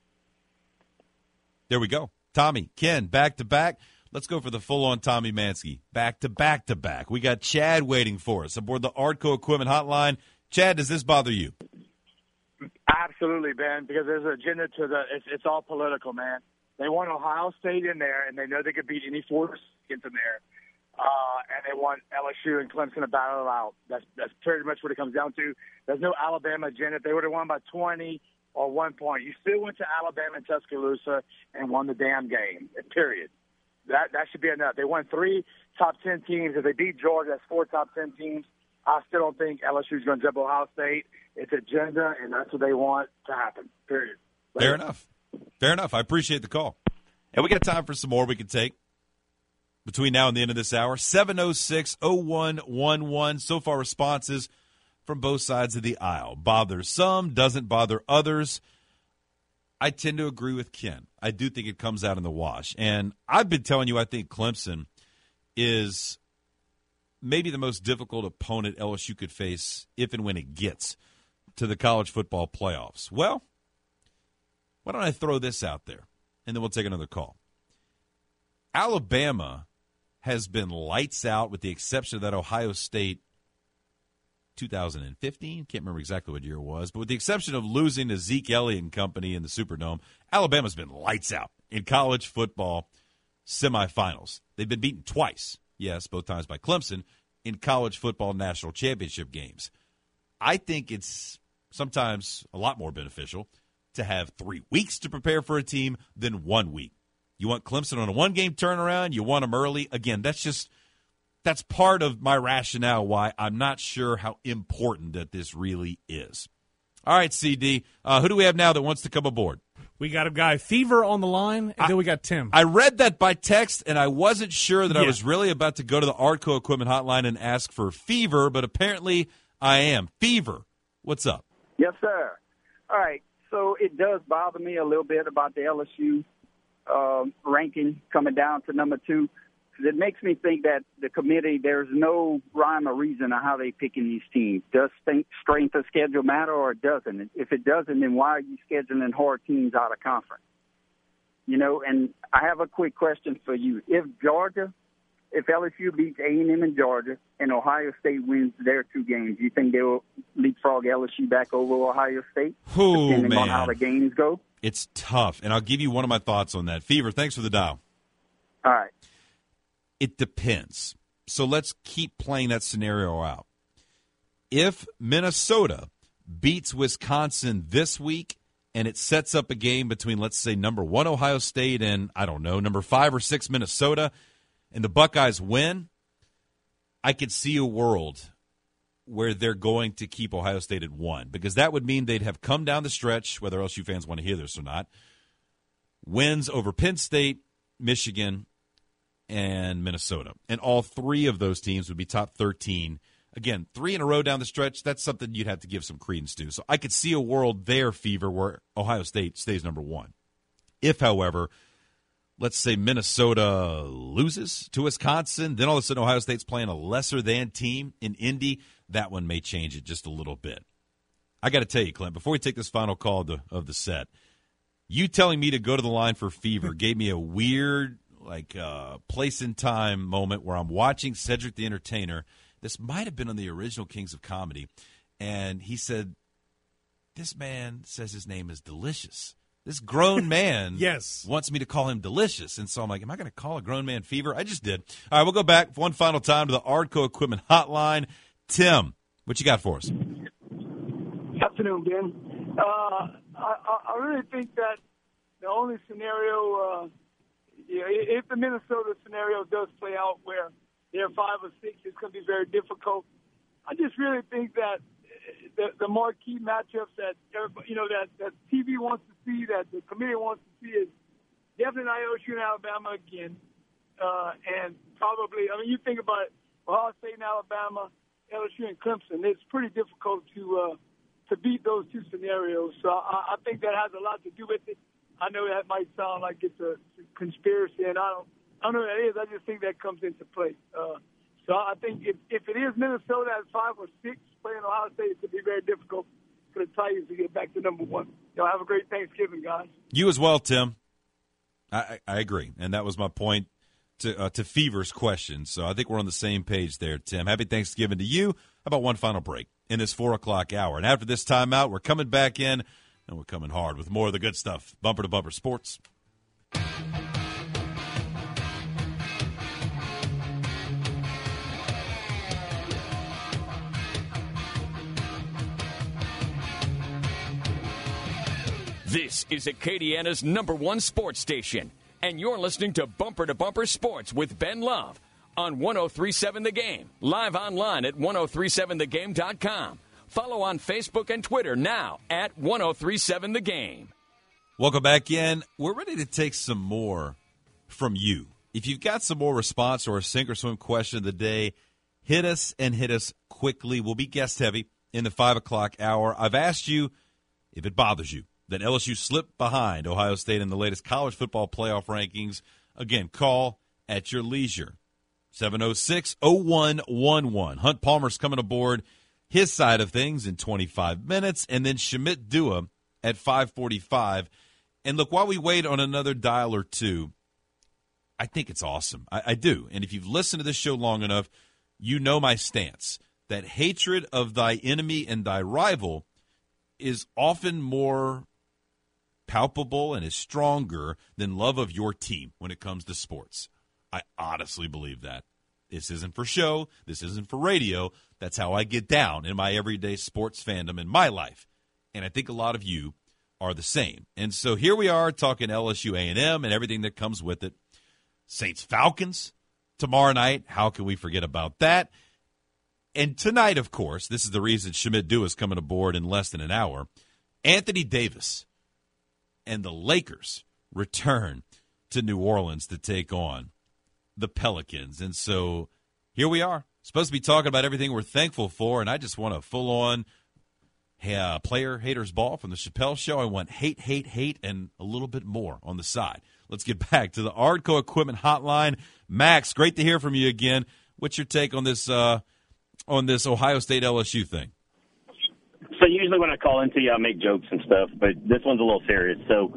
There we go. Tommy, Ken, back-to-back. Let's go for the full-on Tommy Mansky. Back-to-back-to-back. We got Chad waiting for us aboard the Arco Equipment Hotline. Chad, does this bother you? Absolutely, Ben, because there's an agenda to it's all political, man. They want Ohio State in there, and they know they could beat any 4 in there. And they want LSU and Clemson to battle it out. That's pretty much what it comes down to. There's no Alabama agenda. If they would have won by 20 or 1 point, you still went to Alabama and Tuscaloosa and won the damn game, period. That should be enough. They won 3 top 10 teams. If they beat Georgia, that's 4 top 10 teams. I still don't think LSU is going to jump Ohio State. It's agenda, and that's what they want to happen, period. Fair enough. Fair enough. I appreciate the call. And we got time for some more we can take between now and the end of this hour. 706-0111. So far, responses from both sides of the aisle. Bothers some, doesn't bother others. I tend to agree with Ken. I do think it comes out in the wash. And I've been telling you I think Clemson is maybe the most difficult opponent LSU could face if and when it gets to the college football playoffs. Well, why don't I throw this out there, and then we'll take another call. Alabama has been lights out with the exception of that Ohio State 2015. Can't remember exactly what year it was, but with the exception of losing to Zeke Elliott and company in the Superdome, Alabama's been lights out in college football semifinals. They've been beaten twice, yes, both times by Clemson, in college football national championship games. I think it's sometimes a lot more beneficial to have 3 weeks to prepare for a team than 1 week. You want Clemson on a 1-game turnaround. You want them early. Again, that's part of my rationale why I'm not sure how important that this really is. All right, CD, who do we have now that wants to come aboard? We got a guy, Fever, on the line, and then we got Tim. I read that by text, and I wasn't sure that I was really about to go to the Arco Equipment Hotline and ask for Fever, but apparently I am. Fever, what's up? Yes, sir. All right, so it does bother me a little bit about the LSU ranking coming down to number 2. It makes me think that the committee, there's no rhyme or reason on how they picking these teams. Does strength of schedule matter or it doesn't? If it doesn't, then why are you scheduling hard teams out of conference? You know, and I have a quick question for you. If LSU beats A&M in Georgia and Ohio State wins their 2 games, do you think they will leapfrog LSU back over Ohio State? Depending on how the games go? It's tough, and I'll give you one of my thoughts on that. Fever, thanks for the dial. All right. It depends. So let's keep playing that scenario out. If Minnesota beats Wisconsin this week and it sets up a game between, let's say, number 1 Ohio State and, I don't know, number 5 or 6 Minnesota, and the Buckeyes win, I could see a world where they're going to keep Ohio State at 1, because that would mean they'd have come down the stretch, whether LSU fans want to hear this or not, wins over Penn State, Michigan, and Minnesota. And all 3 of those teams would be top 13. Again, 3 in a row down the stretch, that's something you'd have to give some credence to. So I could see a world there, Fever, where Ohio State stays number 1. If, however, let's say Minnesota loses to Wisconsin, then all of a sudden Ohio State's playing a lesser-than team in Indy, that one may change it just a little bit. I got to tell you, Clint, before we take this final call of the set, you telling me to go to the line for Fever gave me a weird place in time moment where I'm watching Cedric the Entertainer. This might have been on the original Kings of Comedy, and he said, this man says his name is Delicious. This grown man wants me to call him Delicious. And so I'm like, am I going to call a grown man Fever? I just did. All right, we'll go back one final time to the Arco Equipment Hotline. Tim, What you got for us? Afternoon, Ben. I really think that the only scenario, if the Minnesota scenario does play out where they're 5 or 6, it's going to be very difficult. I just really think that the marquee matchups that everybody, that TV wants to see, that the committee wants to see, is definitely not LSU and Alabama again, and probably. I mean, you think about it, Ohio State and Alabama, LSU and Clemson. It's pretty difficult to beat those two scenarios. So I think that has a lot to do with it. I know that might sound like it's a conspiracy, and I don't know what that is. I just think that comes into play. So I think if it is Minnesota at 5 or 6 playing Ohio State, it could be very difficult for the Tigers to get back to number 1. Y'all have a great Thanksgiving, guys. You as well, Tim. I agree, and that was my point to Fever's question. So I think we're on the same page there, Tim. Happy Thanksgiving to you. How about one final break in this 4 o'clock hour? And after this timeout, we're coming back in, and we're coming hard with more of the good stuff. Bumper to Bumper Sports. This is Acadiana's #1 sports station, and you're listening to Bumper Sports with Ben Love on 103.7 The Game, live online at 1037thegame.com. Follow on Facebook and Twitter now at 1037 The Game. Welcome back in. We're ready to take some more from you. If you've got some more response or a sink or swim question of the day, hit us quickly. We'll be guest heavy in the 5 o'clock hour. I've asked you if it bothers you that LSU slipped behind Ohio State in the latest college football playoff rankings. Again, call at your leisure. 706-0111. Hunt Palmer's coming aboard his side of things in 25 minutes, and then Shamit Dua at 5:45. And look, while we wait on another dial or two, I think it's awesome. I do. And if you've listened to this show long enough, you know my stance, that hatred of thy enemy and thy rival is often more palpable and is stronger than love of your team when it comes to sports. I honestly believe that. This isn't for show. This isn't for radio. That's how I get down in my everyday sports fandom in my life. And I think a lot of you are the same. And so here we are talking LSU A&M and everything that comes with it. Saints Falcons tomorrow night. How can we forget about that? And tonight, of course, this is the reason Shamit Dua is coming aboard in less than an hour. Anthony Davis and the Lakers return to New Orleans to take on the Pelicans. And so here we are, supposed to be talking about everything we're thankful for, and I just want a full-on player haters ball from the Chappelle Show. I want hate, and a little bit more on the side. Let's get back to the Ardco Equipment Hotline. Max, great to hear from you again. What's your take on this Ohio State LSU thing? So usually when I call into you, I make jokes and stuff, but this one's a little serious. So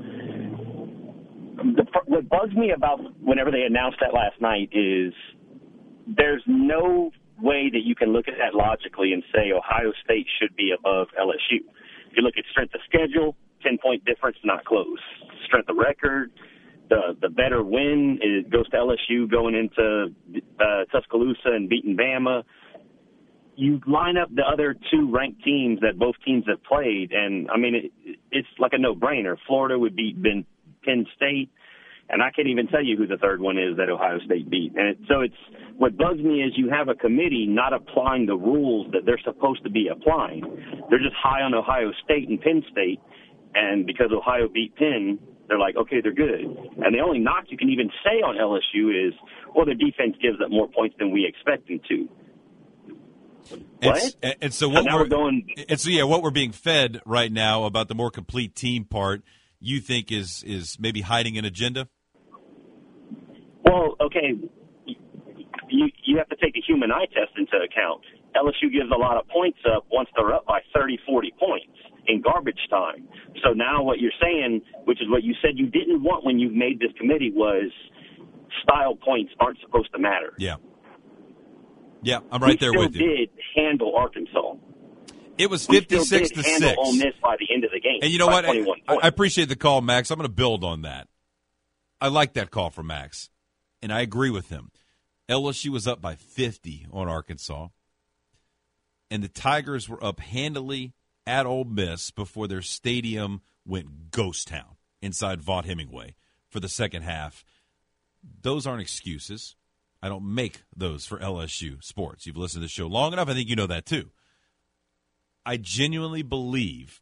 what bugs me about whenever they announced that last night is there's no way that you can look at that logically and say Ohio State should be above LSU. If you look at strength of schedule, 10-point difference, not close. Strength of record, the better win goes to LSU going into Tuscaloosa and beating Bama. You line up the other two ranked teams that both teams have played, and, I mean, it's like a no-brainer. Florida would beat Penn State, and I can't even tell you who the third one is that Ohio State beat. And so what bugs me is you have a committee not applying the rules that they're supposed to be applying. They're just high on Ohio State and Penn State, and because Ohio beat Penn, they're like, okay, they're good. And the only knock you can even say on LSU is, well, their defense gives up more points than we expect them to. What? And so what what we're being fed right now about the more complete team part, you think is maybe hiding an agenda? Well, okay, you have to take the human eye test into account. LSU gives a lot of points up once they're up by 30, 40 points in garbage time. So now what you're saying, which is what you said you didn't want when you made this committee, was style points aren't supposed to matter. Yeah, I'm right there with you. We still did handle Arkansas. It was 56-6. Handle Ole Miss by the end of the game. And you know what? I appreciate the call, Max. I'm going to build on that. I like that call from Max, and I agree with him. LSU was up by 50 on Arkansas. and the Tigers were up handily at Ole Miss before their stadium went ghost town inside Vaught-Hemingway for the second half. Those aren't excuses. I don't make those for LSU sports. You've listened to the show long enough. I think you know that too. I genuinely believe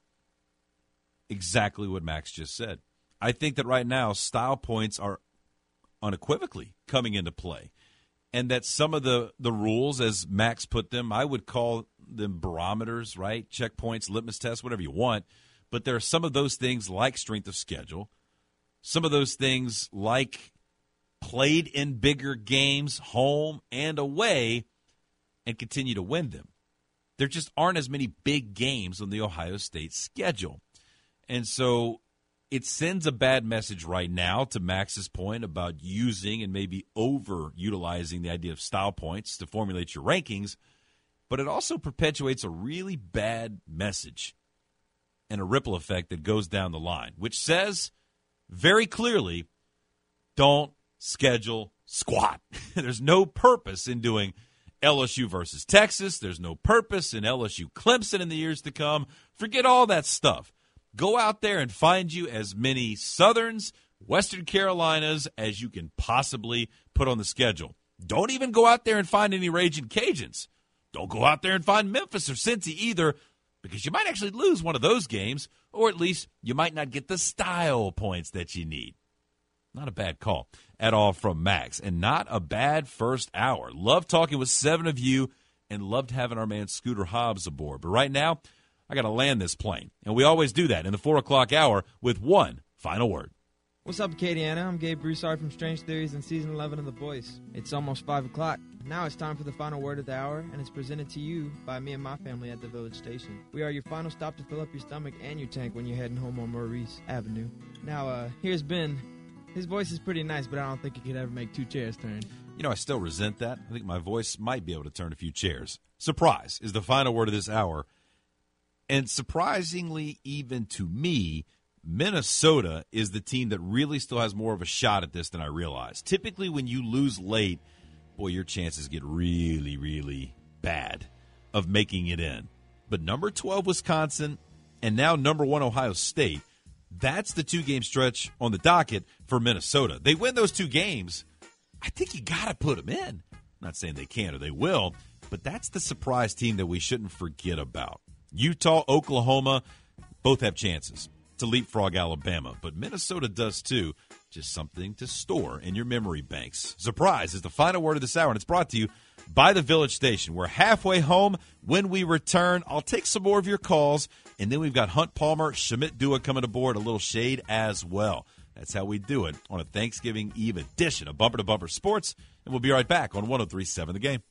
exactly what Max just said. I think that right now style points are unequivocally coming into play, and that some of the rules, as Max put them, I would call them barometers, right? Checkpoints, litmus tests, whatever you want. But there are some of those things like strength of schedule, some of those things like played in bigger games, home and away, and continue to win them. There just aren't as many big games on the Ohio State schedule. And so it sends a bad message right now, to Max's point about using and maybe over-utilizing the idea of style points to formulate your rankings, but it also perpetuates a really bad message and a ripple effect that goes down the line, which says very clearly, don't schedule squat. There's no purpose in doing LSU versus Texas. There's no purpose in LSU Clemson in the years to come. Forget all that stuff. Go out there and find you as many Southerns, Western Carolinas as you can possibly put on the schedule. Don't even go out there and find any Raging Cajuns. Don't go out there and find Memphis or Cincy either, because you might actually lose one of those games, or at least you might not get the style points that you need. Not a bad call at all from Max, and not a bad first hour. Love talking with 7 of you, and loved having our man Scooter Hobbs aboard. But right now, I got to land this plane, and we always do that in the 4 o'clock hour with one final word. What's up, Acadiana? I'm Gabe Broussard from Strange Theories in Season 11 of The Voice. It's almost 5 o'clock. Now it's time for the final word of the hour, and it's presented to you by me and my family at the Village Station. We are your final stop to fill up your stomach and your tank when you're heading home on Maurice Avenue. Now, here's Ben. His voice is pretty nice, but I don't think he could ever make 2 chairs turn. You know, I still resent that. I think my voice might be able to turn a few chairs. Surprise is the final word of this hour. And surprisingly, even to me, Minnesota is the team that really still has more of a shot at this than I realized. Typically, when you lose late, boy, your chances get really, really bad of making it in. But number 12, Wisconsin, and now number 1, Ohio State, that's the 2-game stretch on the docket for Minnesota. They win those 2 games, I think you got to put them in. I'm not saying they can or they will, but that's the surprise team that we shouldn't forget about. Utah, Oklahoma, both have chances to leapfrog Alabama, but Minnesota does too. Just something to store in your memory banks. Surprise is the final word of this hour, and it's brought to you by the Village Station. We're halfway home. When we return, I'll take some more of your calls, and then we've got Hunt Palmer, Shamit Dua coming aboard, a little shade as well. That's how we do it on a Thanksgiving Eve edition of Bumper to Bumper Sports, and we'll be right back on 103.7 The Game.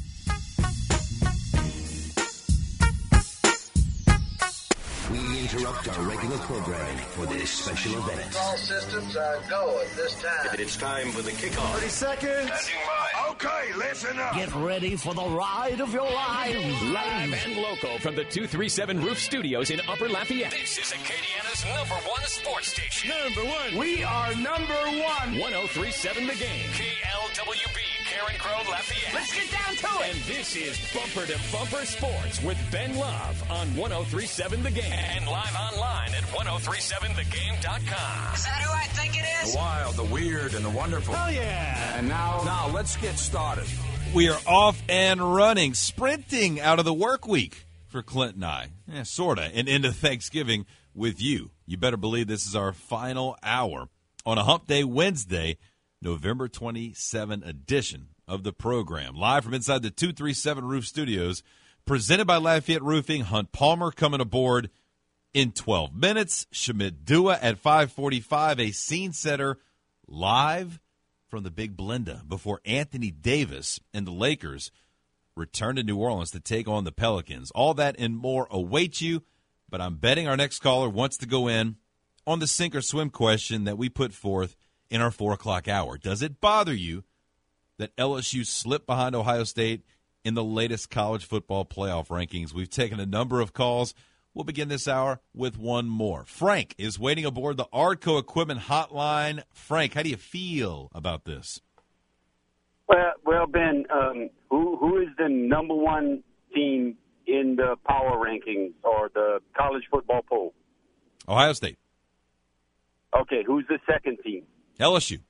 We interrupt our regular programming for this special event. All systems are go at this time. It's time for the kickoff. 30 seconds. Okay, listen up. Get ready for the ride of your lives. Live and local from the 237 Roof Studios in Upper Lafayette. This is Acadiana's #1 sports station. #1. We are #1. 103.7 The Game. KLWB, Karen Crow, Lafayette. Let's get down to it. And this is Bumper to Bumper Sports with Ben Love on 103.7 The Game. And live online at 1037thegame.com. Is that who I think it is? The wild, the weird, and the wonderful. Oh, yeah. And now let's get started. We are off and running, sprinting out of the work week for Clint and I. Sort of, and into Thanksgiving with you. You better believe this is our final hour on a Hump Day Wednesday, November 27 edition of the program. Live from inside the 237 Roof Studios, presented by Lafayette Roofing. Hunt Palmer coming aboard in 12 minutes. Shamit Dua at 5:45, a scene setter live from the Big Blenda before Anthony Davis and the Lakers return to New Orleans to take on the Pelicans. All that and more await you, but I'm betting our next caller wants to go in on the sink or swim question that we put forth in our 4 o'clock hour. Does it bother you that LSU slipped behind Ohio State in the latest college football playoff rankings? We've taken a number of calls. We'll begin this hour with one more. Frank is waiting aboard the Arco Equipment Hotline. Frank, how do you feel about this? Well, Ben, who is the #1 team in the power rankings or the college football poll? Ohio State. Okay, who's the second team? LSU.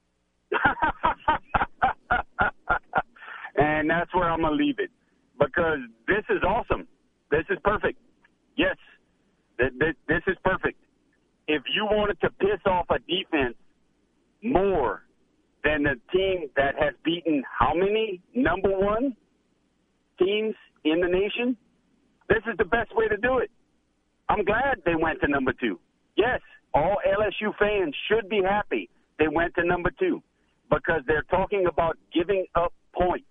And that's where I'm going to leave it, because this is awesome. This is perfect. Yes, this is perfect. If you wanted to piss off a defense more than the team that has beaten how many number one teams in the nation, this is the best way to do it. I'm glad they went to number 2. Yes, all LSU fans should be happy they went to number 2, because they're talking about giving up points.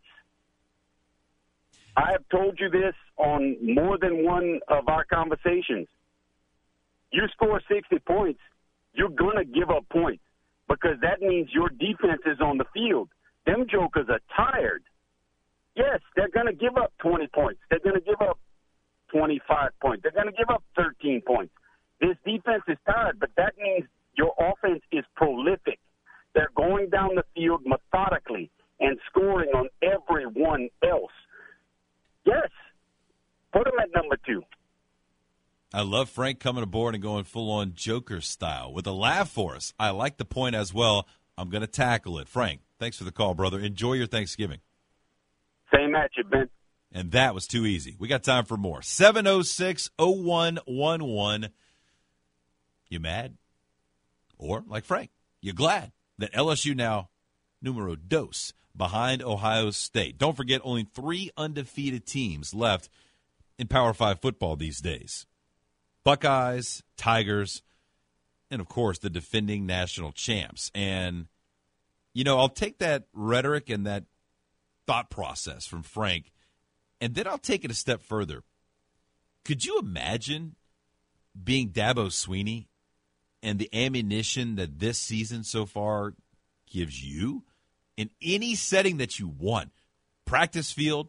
I have told you this on more than one of our conversations. You score 60 points, you're going to give up points, because that means your defense is on the field. Them jokers are tired. Yes, they're going to give up 20 points. They're going to give up 25 points. They're going to give up 13 points. This defense is tired, but that means your offense is prolific. They're going down the field methodically and scoring on everyone else. Yes, put them at number 2. I love Frank coming aboard and going full-on Joker style with a laugh for us. I like the point as well. I'm going to tackle it. Frank, thanks for the call, brother. Enjoy your Thanksgiving. Same at you, Ben. And that was too easy. We got time for more. 706-0111. You mad? Or, like Frank, you glad that LSU now numero dos behind Ohio State. Don't forget, only 3 undefeated teams left in Power 5 football these days. Buckeyes, Tigers, and, of course, the defending national champs. And, you know, I'll take that rhetoric and that thought process from Frank, and then I'll take it a step further. Could you imagine being Dabo Swinney and the ammunition that this season so far gives you in any setting that you want? Practice field,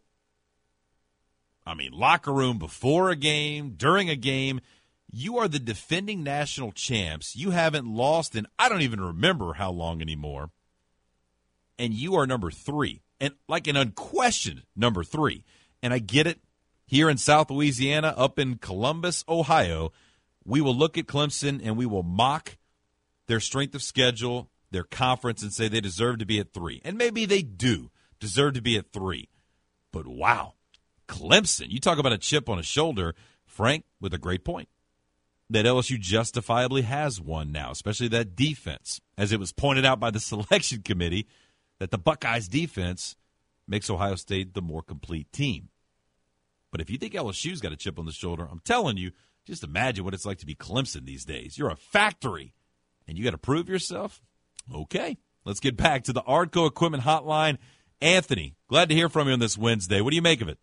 locker room before a game, during a game. You are the defending national champs. You haven't lost in I don't even remember how long anymore. And you are number 3. And like an unquestioned number 3. And I get it. Here in South Louisiana, up in Columbus, Ohio, we will look at Clemson and we will mock their strength of schedule, their conference, and say they deserve to be at 3. And maybe they do deserve to be at 3. But wow, Clemson, you talk about a chip on a shoulder. Frank with a great point that LSU justifiably has one now, especially that defense. As it was pointed out by the selection committee, that the Buckeyes defense makes Ohio State the more complete team. But if you think LSU's got a chip on the shoulder, I'm telling you, just imagine what it's like to be Clemson these days. You're a factory, and you got to prove yourself? Okay, let's get back to the Ardco Equipment Hotline. Anthony, glad to hear from you on this Wednesday. What do you make of it?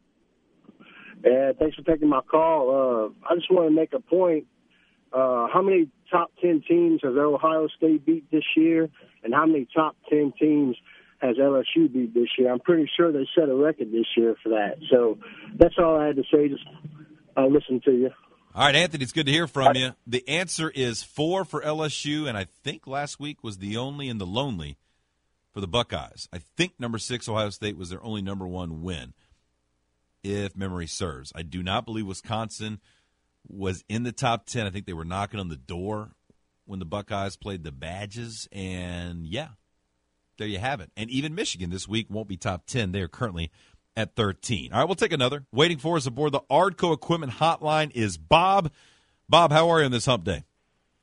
Yeah, thanks for taking my call. I just want to make a point. How many top 10 teams has Ohio State beat this year, and how many top 10 teams has LSU beat this year? I'm pretty sure they set a record this year for that. So that's all I had to say. Just listen to you. All right, Anthony, it's good to hear from you. The answer is 4 for LSU, and I think last week was the only and the lonely for the Buckeyes. I think number 6, Ohio State, was their only number 1 win, if memory serves. I do not believe Wisconsin was in the top 10. I think they were knocking on the door when the Buckeyes played the Badgers, and yeah, there you have it. And even Michigan this week won't be top 10. They are currently at 13. All right, we'll take another. Waiting for us aboard the Ardco Equipment Hotline is Bob. Bob, how are you on this hump day?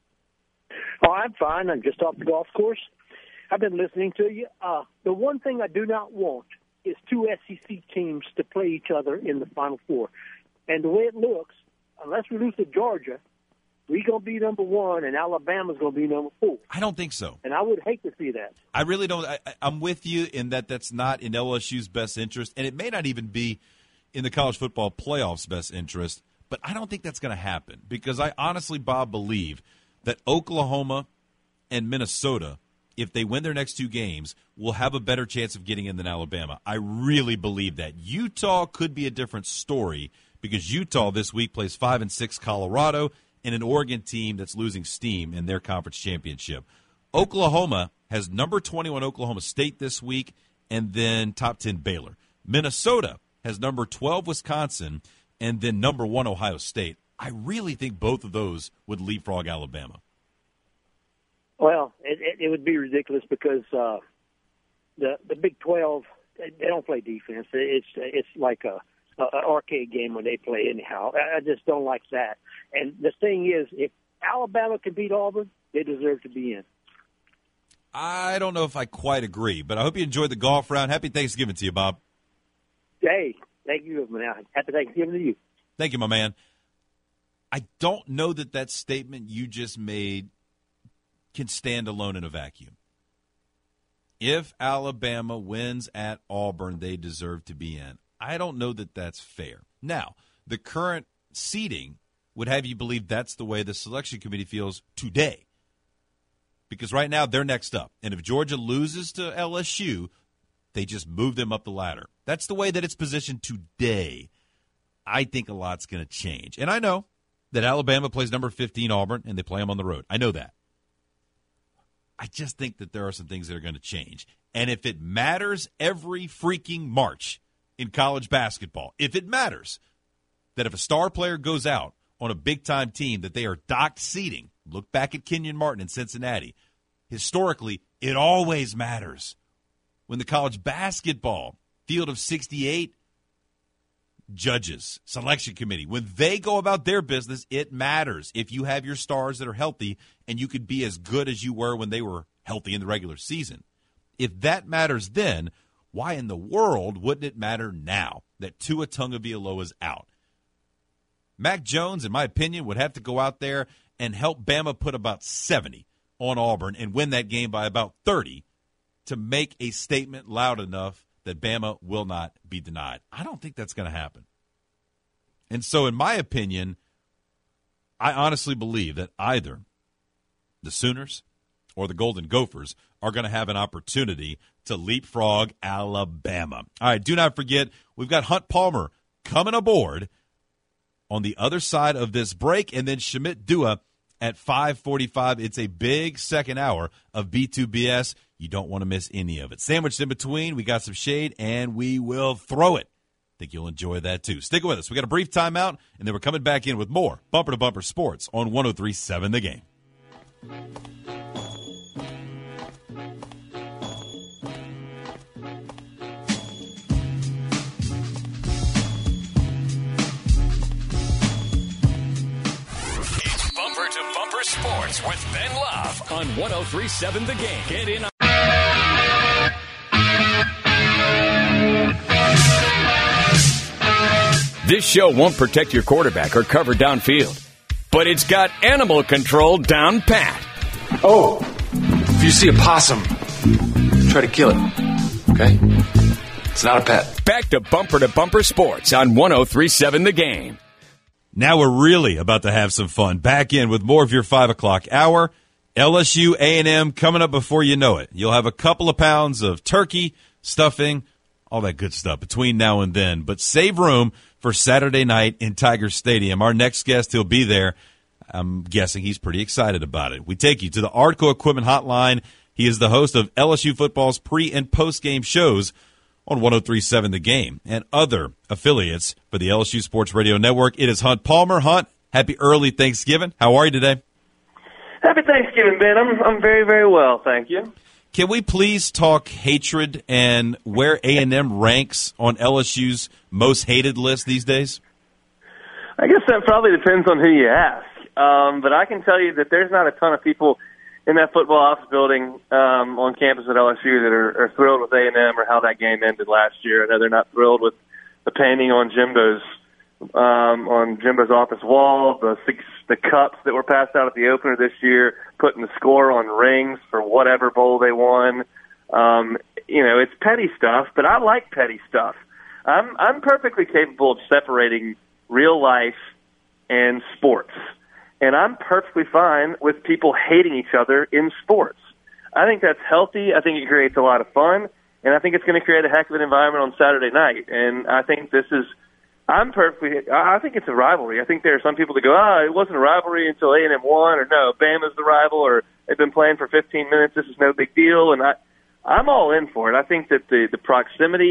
Oh, I'm fine. I'm just off the golf course. I've been listening to you. The one thing I do not want is 2 SEC teams to play each other in the Final Four. And the way it looks, unless we lose to Georgia, we're going to be number 1, and Alabama's going to be number 4. I don't think so. And I would hate to see that. I really don't. I'm with you in that that's not in LSU's best interest, and it may not even be in the college football playoffs' best interest, but I don't think that's going to happen because I honestly, Bob, believe that Oklahoma and Minnesota, if they win their next 2 games, will have a better chance of getting in than Alabama. I really believe that. Utah could be a different story because Utah this week plays 5-6 Colorado and an Oregon team that's losing steam in their conference championship. Oklahoma has number 21 Oklahoma State this week and then top 10 Baylor. Minnesota has number 12 Wisconsin and then number 1 Ohio State. I really think both of those would leapfrog Alabama. Well, it would be ridiculous because the Big 12, they don't play defense. It's like a arcade game when they play anyhow. I just don't like that. And the thing is, if Alabama can beat Auburn, they deserve to be in. I don't know if I quite agree, but I hope you enjoyed the golf round. Happy Thanksgiving to you, Bob. Hey, thank you, man. Happy Thanksgiving to you. Thank you, my man. I don't know that statement you just made can stand alone in a vacuum. If Alabama wins at Auburn, they deserve to be in. I don't know that that's fair. Now, the current seeding would have you believe that's the way the selection committee feels today. Because right now they're next up. And if Georgia loses to LSU, they just move them up the ladder. That's the way that it's positioned today. I think a lot's going to change. And I know that Alabama plays number 15 Auburn, and they play them on the road. I know that. I just think that there are some things that are going to change. And if it matters every freaking March in college basketball, if it matters that if a star player goes out on a big-time team that they are docked seating, look back at Kenyon Martin in Cincinnati. Historically, it always matters. When the college basketball field of 68 judges, selection committee, when they go about their business, it matters if you have your stars that are healthy and you could be as good as you were when they were healthy in the regular season. If that matters then, why in the world wouldn't it matter now that Tua Tagovailoa is out? Mac Jones, in my opinion, would have to go out there and help Bama put about 70 on Auburn and win that game by about 30 to make a statement loud enough that Bama will not be denied. I don't think that's going to happen. And so, in my opinion, I honestly believe that either the Sooners or the Golden Gophers are going to have an opportunity to leapfrog Alabama. All right, do not forget, we've got Hunt Palmer coming aboard on the other side of this break, and then Shamit Dua at 5:45. It's a big second hour of B2BS. You don't want to miss any of it. Sandwiched in between, we got some shade, and we will throw it. I think you'll enjoy that, too. Stick with us. We got a brief timeout, and then we're coming back in with more Bumper to Bumper Sports on 103.7 The Game. Bumper to Bumper Sports with Ben Love on 103.7 The Game. Get in. This show won't protect your quarterback or cover downfield, but it's got animal control down pat. Oh, if you see a possum, try to kill it, okay? It's not a pet. Back to Bumper Sports on 103.7 The Game. Now we're really about to have some fun. Back in with more of your 5 o'clock hour. LSU A&M coming up before you know it. You'll have a couple of pounds of turkey, stuffing, all that good stuff between now and then. But save room for Saturday night in Tiger Stadium. Our next guest, he'll be there. I'm guessing he's pretty excited about it. We take you to the Artco Equipment Hotline. He is the host of LSU football's pre- and post-game shows on 103.7 The Game and other affiliates for the LSU Sports Radio Network. It is Hunt Palmer. Hunt, happy early Thanksgiving. How are you today? Happy Thanksgiving, Ben. I'm very, very well, thank you. Can we please talk hatred and where A&M ranks on LSU's most hated list these days? I guess that probably depends on who you ask. But I can tell you that there's not a ton of people in that football office building on campus at LSU that are thrilled with A&M or how that game ended last year. I know they're not thrilled with the painting on Jimbo's office wall, the cups that were passed out at the opener this year, putting the score on rings for whatever bowl they won. It's petty stuff, but I like petty stuff. I'm perfectly capable of separating real life and sports. And I'm perfectly fine with people hating each other in sports. I think that's healthy. I think it creates a lot of fun. And I think it's going to create a heck of an environment on Saturday night. And I think I think it's a rivalry. I think there are some people that go, it wasn't a rivalry until A&M won, or no, Bama's the rival, or they've been playing for 15 minutes, this is no big deal. And I'm all in for it. I think that the proximity,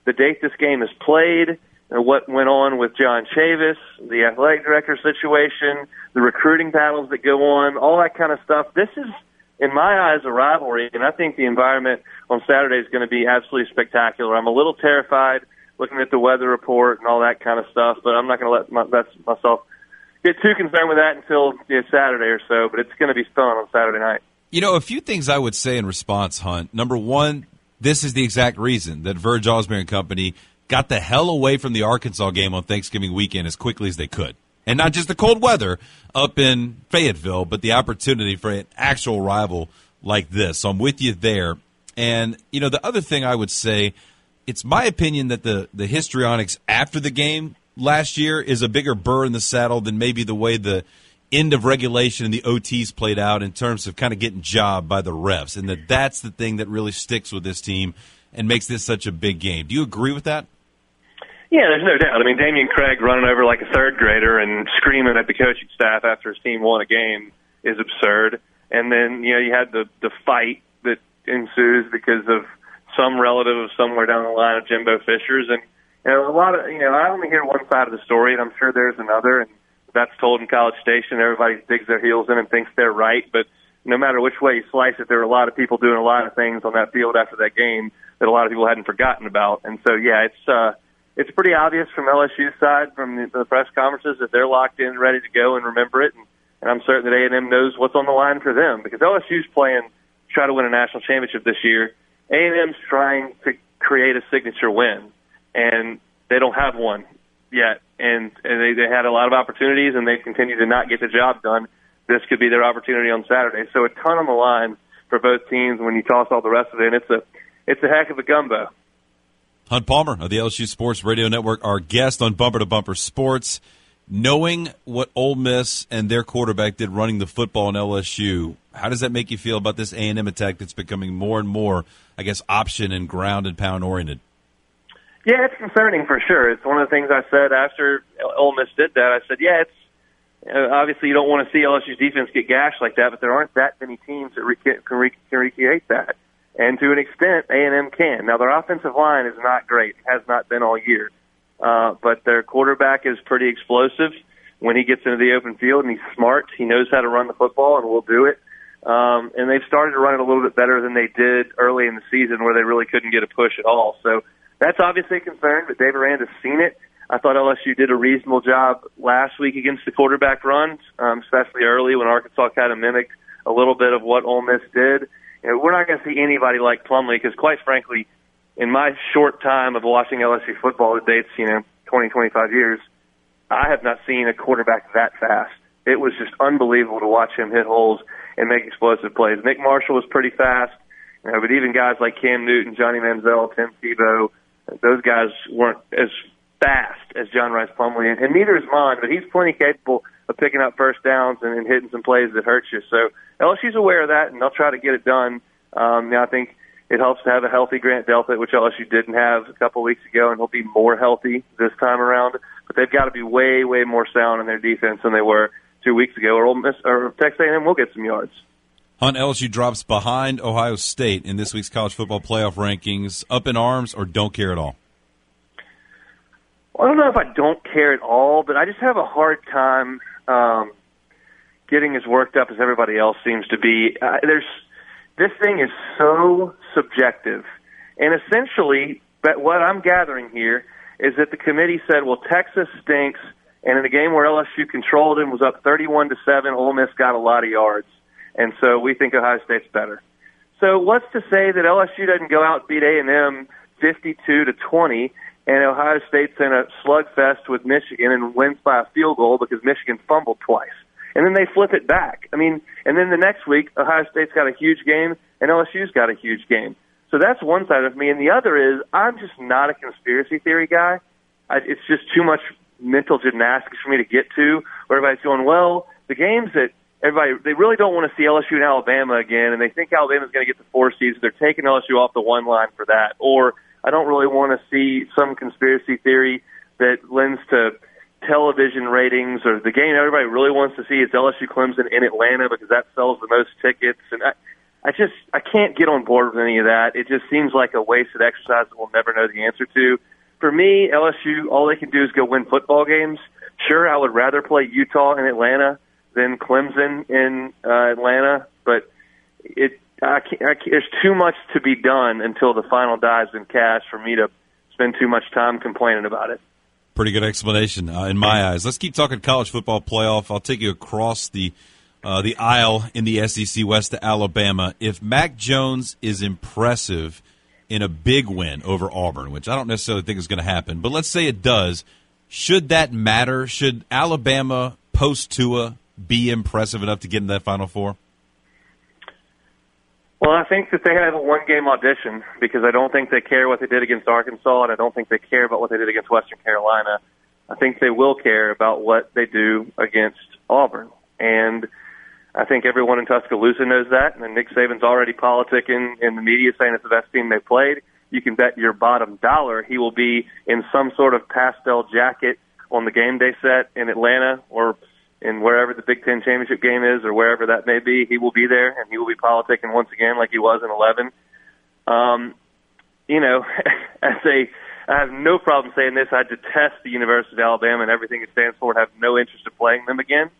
the date this game is played, what went on with John Chavis, the athletic director situation, the recruiting battles that go on, all that kind of stuff. This is, in my eyes, a rivalry, and I think the environment on Saturday is going to be absolutely spectacular. I'm a little terrified looking at the weather report and all that kind of stuff, but I'm not going to let myself get too concerned with that until Saturday or so, but it's going to be fun on Saturday night. You know, a few things I would say in response, Hunt. Number one, this is the exact reason that Verge Osbury and company got the hell away from the Arkansas game on Thanksgiving weekend as quickly as they could. And not just the cold weather up in Fayetteville, but the opportunity for an actual rival like this. So I'm with you there. And, you know, the other thing I would say, it's my opinion that the histrionics after the game last year is a bigger burr in the saddle than maybe the way the end of regulation and the OTs played out in terms of kind of getting jobbed by the refs, and that's the thing that really sticks with this team and makes this such a big game. Do you agree with that? Yeah, there's no doubt. I mean, Damian Craig running over like a third grader and screaming at the coaching staff after his team won a game is absurd. And then, you know, you had the fight that ensues because of some relative of somewhere down the line of Jimbo Fisher's. And, you know, a lot of, you know, I only hear one side of the story, and I'm sure there's another, and that's told in College Station. Everybody digs their heels in and thinks they're right, but no matter which way you slice it, there were a lot of people doing a lot of things on that field after that game that a lot of people hadn't forgotten about. And so, yeah, it's pretty obvious from LSU's side, from the press conferences, that they're locked in, ready to go and remember it. And I'm certain that A&M knows what's on the line for them, because LSU's playing to try to win a national championship this year. A&M's trying to create a signature win, and they don't have one yet. And they had a lot of opportunities, and they continue to not get the job done. This could be their opportunity on Saturday. So a ton on the line for both teams when you toss all the rest of it. And it's a heck of a gumbo. Hunt Palmer of the LSU Sports Radio Network, our guest on Bumper to Bumper Sports. Knowing what Ole Miss and their quarterback did running the football in LSU, how does that make you feel about this A&M attack that's becoming more and more, I guess, option and ground and pound oriented? Yeah, it's concerning for sure. It's one of the things I said after Ole Miss did that. I said, yeah, it's obviously you don't want to see LSU's defense get gashed like that, but there aren't that many teams that can recreate that. And to an extent, A&M can. Now, their offensive line is not great. It has not been all year. But their quarterback is pretty explosive when he gets into the open field, and he's smart. He knows how to run the football, and will do it. And they've started to run it a little bit better than they did early in the season, where they really couldn't get a push at all. So that's obviously a concern, but Dave Aranda's seen it. I thought LSU did a reasonable job last week against the quarterback runs, especially early when Arkansas kind of mimicked a little bit of what Ole Miss did. You know, we're not going to see anybody like Plumlee, because quite frankly, in my short time of watching LSU football, it dates, 20, 25 years, I have not seen a quarterback that fast. It was just unbelievable to watch him hit holes and make explosive plays. Nick Marshall was pretty fast, but even guys like Cam Newton, Johnny Manziel, Tim Tebow, those guys weren't as fast as John Rhys Plumlee, and neither is Mon, but he's plenty capable of picking up first downs and hitting some plays that hurt you. So LSU's aware of that, and they'll try to get it done. Now I think it helps to have a healthy Grant Delpit, which LSU didn't have a couple of weeks ago, and he'll be more healthy this time around. But they've got to be way, way more sound in their defense than they were 2 weeks ago, or Ole Miss or Texas A&M will get some yards. Hunt, LSU drops behind Ohio State in this week's college football playoff rankings. Up in arms or don't care at all? Well, I don't know if I don't care at all, but I just have a hard time getting as worked up as everybody else seems to be. This thing is so subjective. And essentially, but what I'm gathering here is that the committee said, well, Texas stinks, and in a game where LSU controlled and was up 31-7, Ole Miss got a lot of yards. And so we think Ohio State's better. So what's to say that LSU doesn't go out and beat A&M 52-20, and Ohio State's in a slugfest with Michigan and wins by a field goal because Michigan fumbled twice. And then they flip it back. I mean, and then the next week, Ohio State's got a huge game, and LSU's got a huge game. So that's one side of me. And the other is, I'm just not a conspiracy theory guy. It's just too much mental gymnastics for me to get to, where everybody's going, well, the games that they really don't want to see LSU and Alabama again, and they think Alabama's going to get the 4 seeds. They're taking LSU off the one line for that. Or I don't really want to see some conspiracy theory that lends to television ratings, or the game everybody really wants to see is LSU Clemson in Atlanta because that sells the most tickets. And I can't get on board with any of that. It just seems like a wasted exercise that we'll never know the answer to. For me, LSU, all they can do is go win football games. Sure, I would rather play Utah in Atlanta than Clemson in Atlanta, but there's too much to be done until the final die's been cast for me to spend too much time complaining about it. Pretty good explanation in my eyes. Let's keep talking college football playoff. I'll take you across the aisle in the SEC West to Alabama. If Mac Jones is impressive in a big win over Auburn, which I don't necessarily think is going to happen, but let's say it does, should that matter? Should Alabama post-Tua be impressive enough to get in that Final Four? Well, I think that they have a one-game audition because I don't think they care what they did against Arkansas, and I don't think they care about what they did against Western Carolina. I think they will care about what they do against Auburn. And I think everyone in Tuscaloosa knows that, and Nick Saban's already politicking in the media saying it's the best team they've played. You can bet your bottom dollar he will be in some sort of pastel jacket on the game day set in Atlanta or in wherever the Big Ten championship game is or wherever that may be. He will be there, and he will be politicking once again like he was in 11. I have no problem saying this. I detest the University of Alabama and everything it stands for and have no interest in playing them again.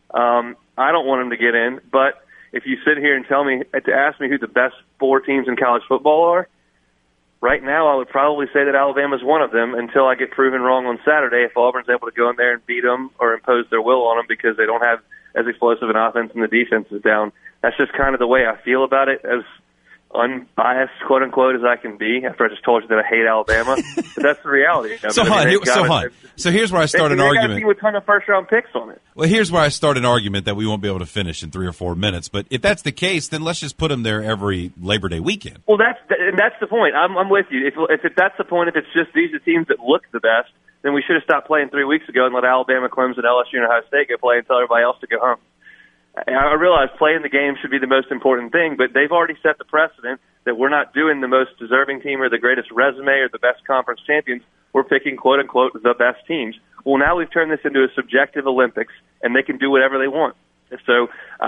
I don't want them to get in, but if you sit here and ask me who the best 4 teams in college football are, right now I would probably say that Alabama's one of them until I get proven wrong on Saturday if Auburn's able to go in there and beat them or impose their will on them because they don't have as explosive an offense and the defense is down. That's just kind of the way I feel about it, as unbiased, quote-unquote, as I can be after I just told you that I hate Alabama. But that's the reality. So here's where I start an argument. They got a team with a ton of first-round picks on it. Well, here's where I start an argument that we won't be able to finish in 3 or 4 minutes. But if that's the case, then let's just put them there every Labor Day weekend. Well, that's the point. I'm with you. If that's the point, if it's just these are teams that look the best, then we should have stopped playing 3 weeks ago and let Alabama, Clemson, LSU, and Ohio State go play and tell everybody else to go home. I realize playing the game should be the most important thing, but they've already set the precedent that we're not doing the most deserving team or the greatest resume or the best conference champions. We're picking, quote-unquote, the best teams. Well, now we've turned this into a subjective Olympics, and they can do whatever they want. So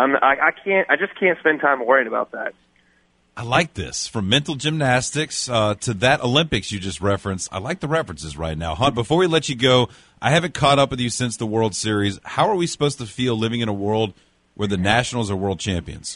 I just can't spend time worrying about that. I like this. From mental gymnastics to that Olympics you just referenced, I like the references right now. Hunt, before we let you go, I haven't caught up with you since the World Series. How are we supposed to feel living in a world where the Nationals are world champions?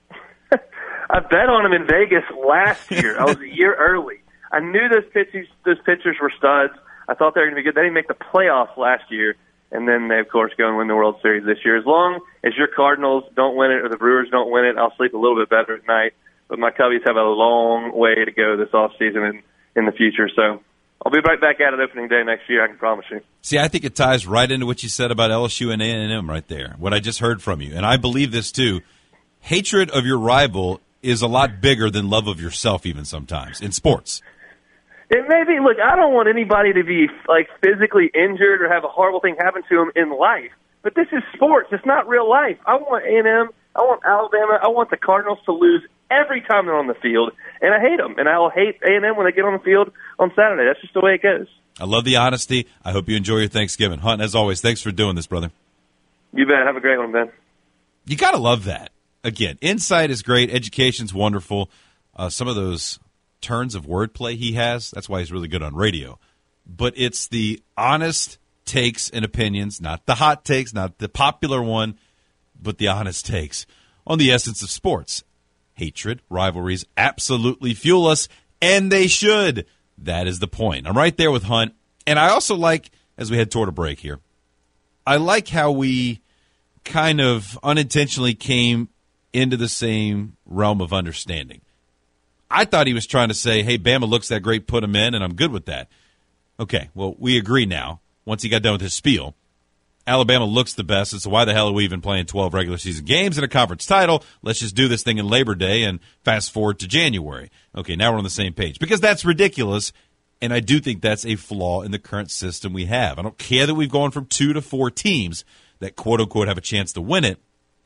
I bet on them in Vegas last year. I was a year early. I knew those pitchers were studs. I thought they were going to be good. They didn't make the playoffs last year, and then they, of course, go and win the World Series this year. As long as your Cardinals don't win it or the Brewers don't win it, I'll sleep a little bit better at night. But my Cubbies have a long way to go this offseason and in the future. So I'll be right back at it opening day next year, I can promise you. See, I think it ties right into what you said about LSU and A&M right there, what I just heard from you. And I believe this, too. Hatred of your rival is a lot bigger than love of yourself even sometimes in sports. It may be. Look, I don't want anybody to be physically injured or have a horrible thing happen to them in life. But this is sports. It's not real life. I want A&M. I want Alabama. I want the Cardinals to lose every time they're on the field, and I hate them. And I will hate A&M when they get on the field on Saturday. That's just the way it goes. I love the honesty. I hope you enjoy your Thanksgiving. Hunt, as always, thanks for doing this, brother. You bet. Have a great one, Ben. You got to love that. Again, insight is great. Education's wonderful. Some of those turns of wordplay he has, that's why he's really good on radio. But it's the honest takes and opinions, not the hot takes, not the popular one, but the honest takes on the essence of sports. Hatred, rivalries absolutely fuel us, and they should. That is the point. I'm right there with Hunt. And I also like, as we head toward a break here, I like how we kind of unintentionally came into the same realm of understanding. I thought he was trying to say, hey, Bama looks that great, put him in, and I'm good with that. Okay, well, we agree now, once he got done with his spiel. Alabama looks the best, so why the hell are we even playing 12 regular season games and a conference title? Let's just do this thing in Labor Day and fast forward to January. Okay, now we're on the same page. Because that's ridiculous, and I do think that's a flaw in the current system we have. I don't care that we've gone from 2 to 4 teams that quote-unquote have a chance to win it.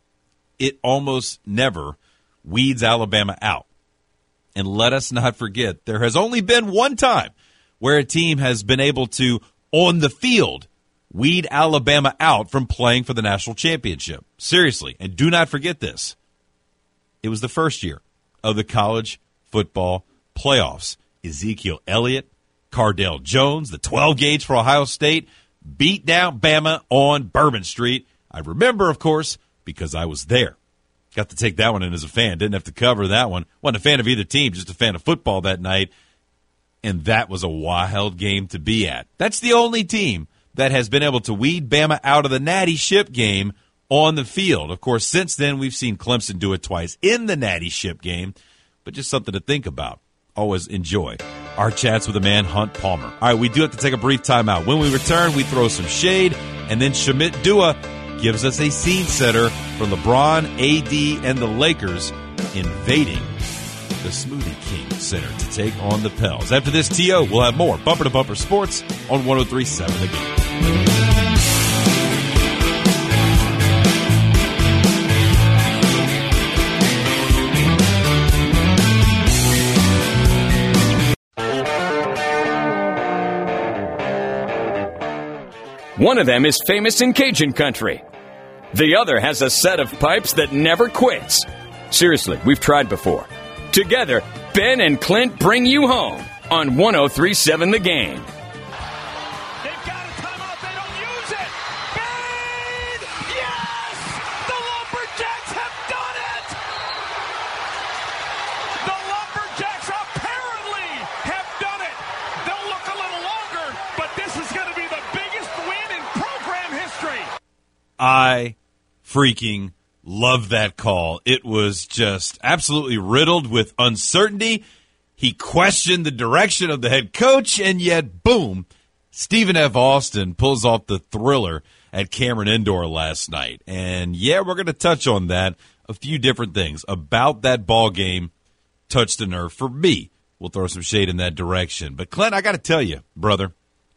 It almost never weeds Alabama out. And let us not forget, there has only been one time where a team has been able to, on the field, weed Alabama out from playing for the national championship. Seriously, and do not forget this. It was the first year of the college football playoffs. Ezekiel Elliott, Cardale Jones, the 12 gauge for Ohio State, beat down Bama on Bourbon Street. I remember, of course, because I was there. Got to take that one in as a fan. Didn't have to cover that one. Wasn't a fan of either team, just a fan of football that night. And that was a wild game to be at. That's the only team that has been able to weed Bama out of the Natty Ship game on the field. Of course, since then, we've seen Clemson do it twice in the Natty Ship game, but just something to think about. Always enjoy our chats with the man, Hunt Palmer. All right, we do have to take a brief timeout. When we return, we throw some shade, and then Shamit Dua gives us a scene setter for LeBron, AD, and the Lakers invading the Smoothie King Center to take on the Pels. After this, T.O., we'll have more Bumper to Bumper Sports on 103.7 The Game. One of them is famous in Cajun country. The other has a set of pipes that never quits. Seriously, we've tried before. Together, Ben and Clint bring you home on 103.7 The Game. They've got a timeout. They don't use it. Ben! Yes! The Lumberjacks have done it! The Lumberjacks apparently have done it. They'll look a little longer, but this is going to be the biggest win in program history. I freaking love that call. It was just absolutely riddled with uncertainty. He questioned the direction of the head coach, and yet, boom, Stephen F. Austin pulls off the thriller at Cameron Indoor last night. And, yeah, we're going to touch on that. A few different things about that ball game touched the nerve for me. We'll throw some shade in that direction. But, Clint, I got to tell you, brother,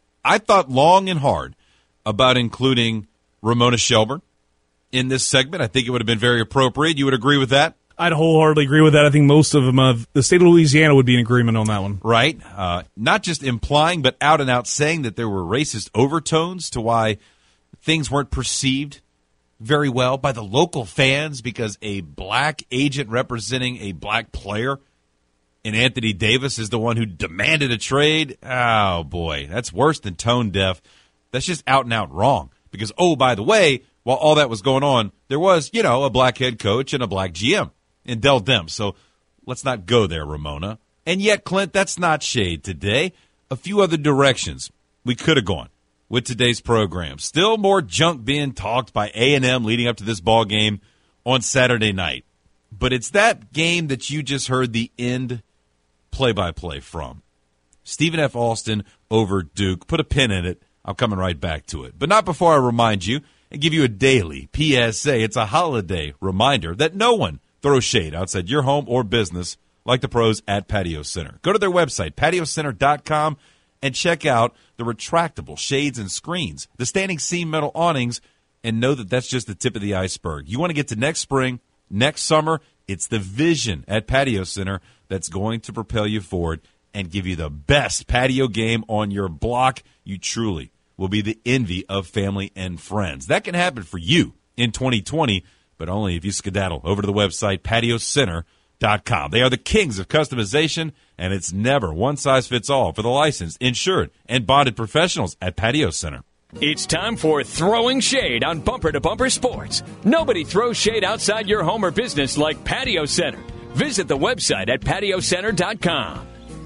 I thought long and hard about including Ramona Shelburne in this segment. I think it would have been very appropriate. You would agree with that? I'd wholeheartedly agree with that. I think most of them, the state of Louisiana would be in agreement on that one. Right. Not just implying, but out and out saying that there were racist overtones to why things weren't perceived very well by the local fans because a black agent representing a black player in Anthony Davis is the one who demanded a trade. Oh, boy, that's worse than tone deaf. That's just out and out wrong. Because, oh, by the way, while all that was going on, there was, a black head coach and a black GM in Dell Demps. So let's not go there, Ramona. And yet, Clint, that's not shade today. A few other directions we could have gone with today's program. Still more junk being talked by A&M leading up to this ball game on Saturday night. But it's that game that you just heard the end play-by-play from. Stephen F. Austin over Duke. Put a pin in it. I'm coming right back to it. But not before I remind you and give you a daily PSA. It's a holiday reminder that no one throws shade outside your home or business like the pros at Patio Center. Go to their website, patiocenter.com, and check out the retractable shades and screens, the standing seam metal awnings, and know that that's just the tip of the iceberg. You want to get to next spring, next summer, it's the vision at Patio Center that's going to propel you forward and give you the best patio game on your block. You truly will be the envy of family and friends. That can happen for you in 2020, but only if you skedaddle over to the website, patiocenter.com. They are the kings of customization, and it's never one size fits all for the licensed, insured, and bonded professionals at Patio Center. It's time for Throwing Shade on Bumper to Bumper Sports. Nobody throws shade outside your home or business like Patio Center. Visit the website at patiocenter.com.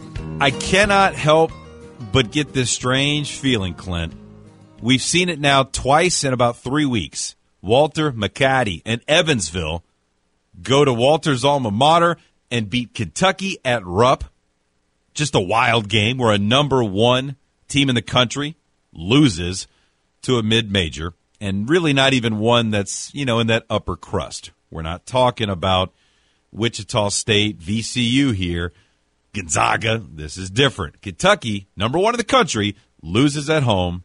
I cannot help but get this strange feeling, Clint. We've seen it now twice in about 3 weeks. Walter McCaddy and Evansville go to Walter's alma mater and beat Kentucky at Rupp. Just a wild game where a number one team in the country loses to a mid-major, and really not even one that's, in that upper crust. We're not talking about Wichita State, VCU here, Gonzaga. This is different. Kentucky, number one in the country, loses at home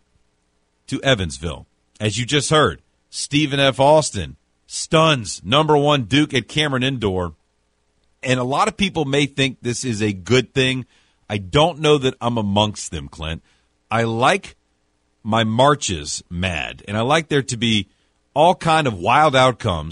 to Evansville. As you just heard, Stephen F. Austin stuns number one Duke at Cameron Indoor. And a lot of people may think this is a good thing. I don't know that I'm amongst them, Clint. I like my marches mad, and I like there to be all kind of wild outcomes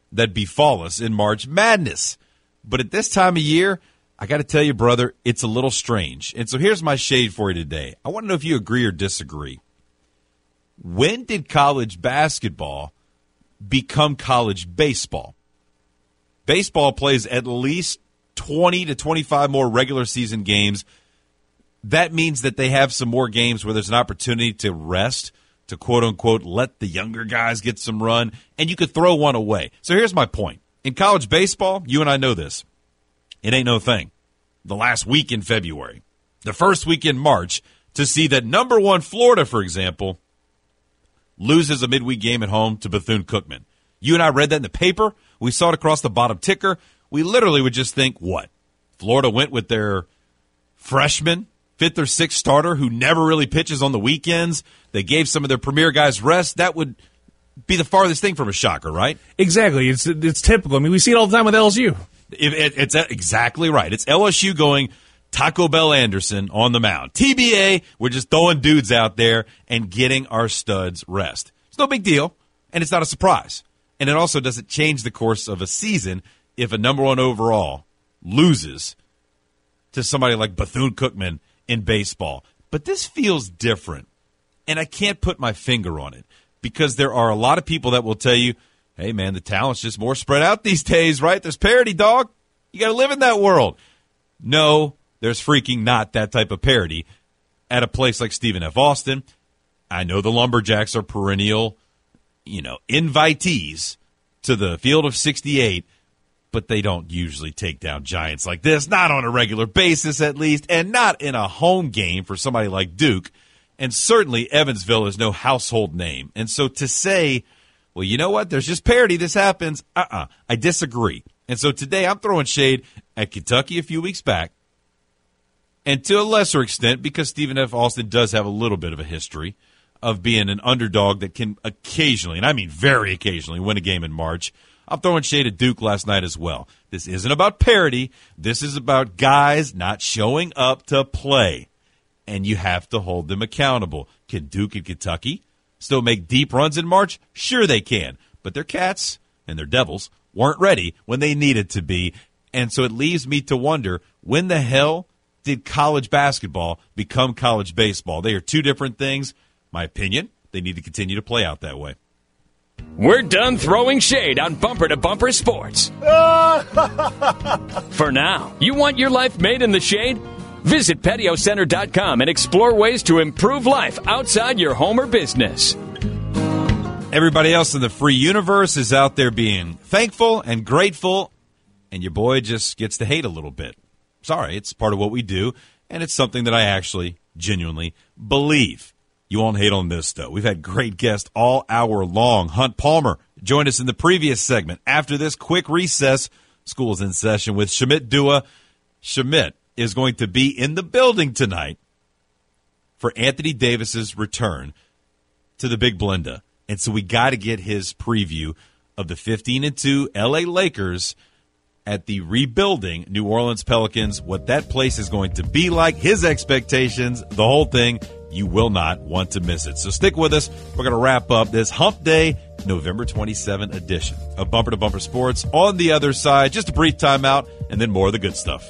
that befall us in March Madness. But at this time of year, I got to tell you, brother, it's a little strange. And so here's my shade for you today. I want to know if you agree or disagree. When did college basketball become college baseball? Baseball plays at least 20 to 25 more regular season games. That means that they have some more games where there's an opportunity to rest, to quote-unquote let the younger guys get some run, and you could throw one away. So here's my point. In college baseball, you and I know this. It ain't no thing. The last week in February, the first week in March, to see that number one Florida, for example, loses a midweek game at home to Bethune-Cookman. You and I read that in the paper. We saw it across the bottom ticker. We literally would just think, what? Florida went with their freshman, fifth or sixth starter who never really pitches on the weekends. They gave some of their premier guys rest. That would be the farthest thing from a shocker, right? Exactly. It's typical. I mean, we see it all the time with LSU. It's exactly right. It's LSU going Taco Bell Anderson on the mound. TBA, we're just throwing dudes out there and getting our studs rest. It's no big deal, and it's not a surprise. And it also doesn't change the course of a season if a number one overall loses to somebody like Bethune-Cookman in baseball. But this feels different, and I can't put my finger on it because there are a lot of people that will tell you, hey, man, the talent's just more spread out these days, right? There's parity, dog. You got to live in that world. No, there's freaking not that type of parity at a place like Stephen F. Austin. I know the Lumberjacks are perennial, invitees to the Field of 68, but they don't usually take down giants like this, not on a regular basis at least, and not in a home game for somebody like Duke. And certainly Evansville is no household name. And so to say, well, you know what, there's just parity, this happens, I disagree. And so today I'm throwing shade at Kentucky a few weeks back, and to a lesser extent, because Stephen F. Austin does have a little bit of a history of being an underdog that can occasionally, and I mean very occasionally, win a game in March. I'm throwing shade at Duke last night as well. This isn't about parity. This is about guys not showing up to play, and you have to hold them accountable. Can Duke and Kentucky still make deep runs in March? Sure they can, but their Cats and their Devils weren't ready when they needed to be, and so it leaves me to wonder, when the hell did college basketball become college baseball? They are two different things. My opinion, they need to continue to play out that way. We're done throwing shade on Bumper to Bumper Sports. For now, you want your life made in the shade? Visit PatioCenter.com and explore ways to improve life outside your home or business. Everybody else in the free universe is out there being thankful and grateful, and your boy just gets to hate a little bit. Sorry, it's part of what we do, and it's something that I actually genuinely believe. You won't hate on this, though. We've had great guests all hour long. Hunt Palmer joined us in the previous segment. After this quick recess, school is in session with Shamit Dua. Shamit is going to be in the building tonight for Anthony Davis's return to the Big Blenda. And so we got to get his preview of the 15-2 L.A. Lakers at the rebuilding New Orleans Pelicans, what that place is going to be like, his expectations, the whole thing. You will not want to miss it. So stick with us. We're going to wrap up this Hump Day, November 27 edition of Bumper to Bumper Sports. On the other side, just a brief timeout, and then more of the good stuff.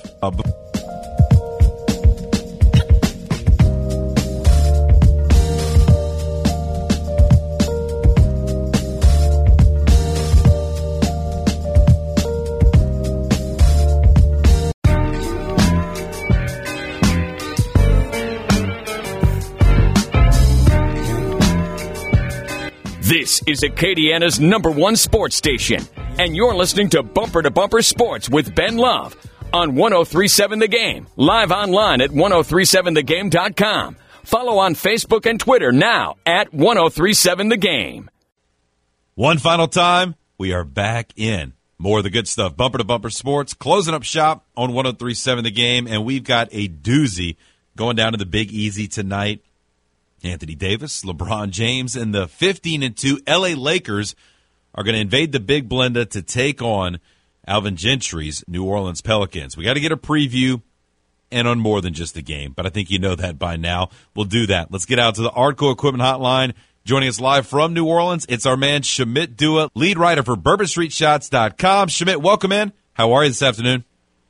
This is Acadiana's #1 sports station, and you're listening to Bumper Sports with Ben Love on 103.7 The Game, live online at 1037thegame.com. Follow on Facebook and Twitter now at 1037 The Game. One final time, we are back in. More of the good stuff. Bumper Sports, closing up shop on 1037 The Game, and we've got a doozy going down to the Big Easy tonight. Anthony Davis, LeBron James, and the 15-2 L.A. Lakers are going to invade the Big Blenda to take on Alvin Gentry's New Orleans Pelicans. We got to get a preview and on more than just the game, but I think you know that by now. We'll do that. Let's get out to the Artco Equipment Hotline. Joining us live from New Orleans, it's our man Shamit Dua, lead writer for BourbonStreetShots.com. Shamit, welcome in. How are you this afternoon?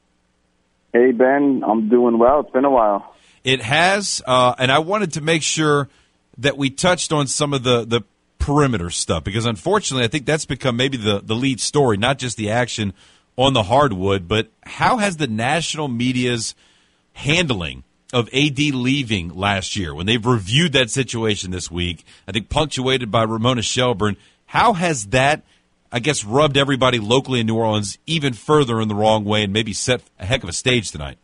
Hey, Ben. I'm doing well. It's been a while. It has, and I wanted to make sure that we touched on some of the perimeter stuff, because unfortunately I think that's become maybe the lead story, not just the action on the hardwood, but how has the national media's handling of AD leaving last year, when they've reviewed that situation this week, I think punctuated by Ramona Shelburne, how has that, I guess, rubbed everybody locally in New Orleans even further in the wrong way and maybe set a heck of a stage tonight?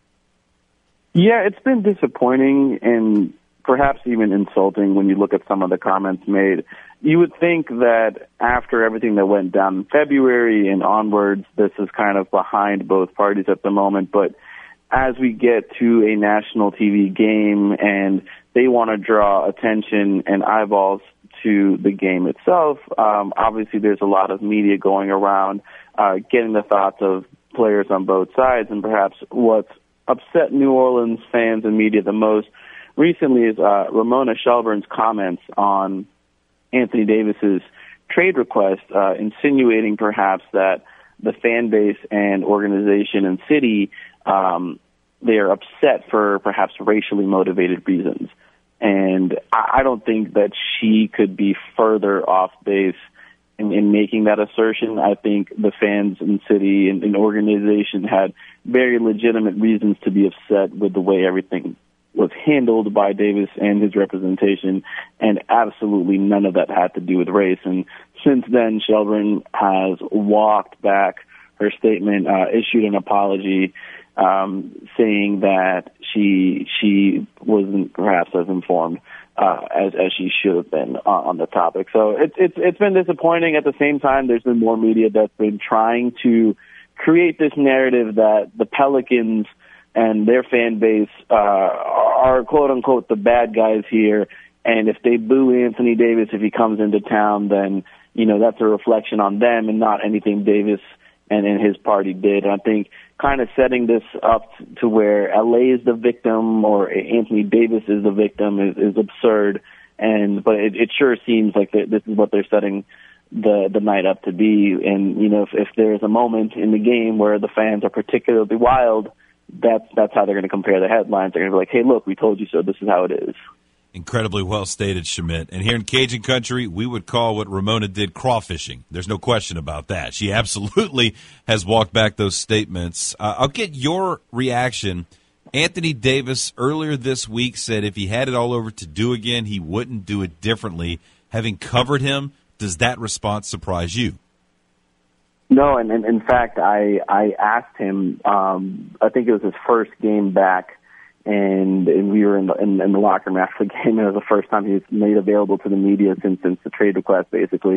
Yeah, it's been disappointing and perhaps even insulting when you look at some of the comments made. You would think that after everything that went down in February and onwards, this is kind of behind both parties at the moment, but as we get to a national TV game and they want to draw attention and eyeballs to the game itself, obviously there's a lot of media going around, getting the thoughts of players on both sides, and perhaps what's upset New Orleans fans and media the most recently is Ramona Shelburne's comments on Anthony Davis's trade request, insinuating perhaps that the fan base and organization and city they are upset for perhaps racially motivated reasons. And I don't think that she could be further off base in making that assertion. I think the fans and city and organization had very legitimate reasons to be upset with the way everything was handled by Davis and his representation, and absolutely none of that had to do with race. And since then, Shelburne has walked back her statement, issued an apology, saying that she wasn't perhaps as informed as she should have been on the topic. So it's been disappointing. At the same time, there's been more media that's been trying to create this narrative that the Pelicans and their fan base are quote unquote the bad guys here, and if they boo Anthony Davis if he comes into town, then that's a reflection on them and not anything Davis and his party did. And I think kind of setting this up to where LA is the victim or Anthony Davis is the victim is absurd. But it sure seems like this is what they're setting the night up to be. And if there's a moment in the game where the fans are particularly wild, that's how they're going to compare the headlines. They're going to be like, hey, look, we told you so. This is how it is. Incredibly well stated, Shamit. And here in Cajun country, we would call what Ramona did crawfishing. There's no question about that. She absolutely has walked back those statements. I'll get your reaction. Anthony Davis earlier this week said if he had it all over to do again, he wouldn't do it differently. Having covered him, does that response surprise you? No, and in fact, I asked him, I think it was his first game back, and we were in the locker room after the game, and it was the first time he was made available to the media since the trade request, basically.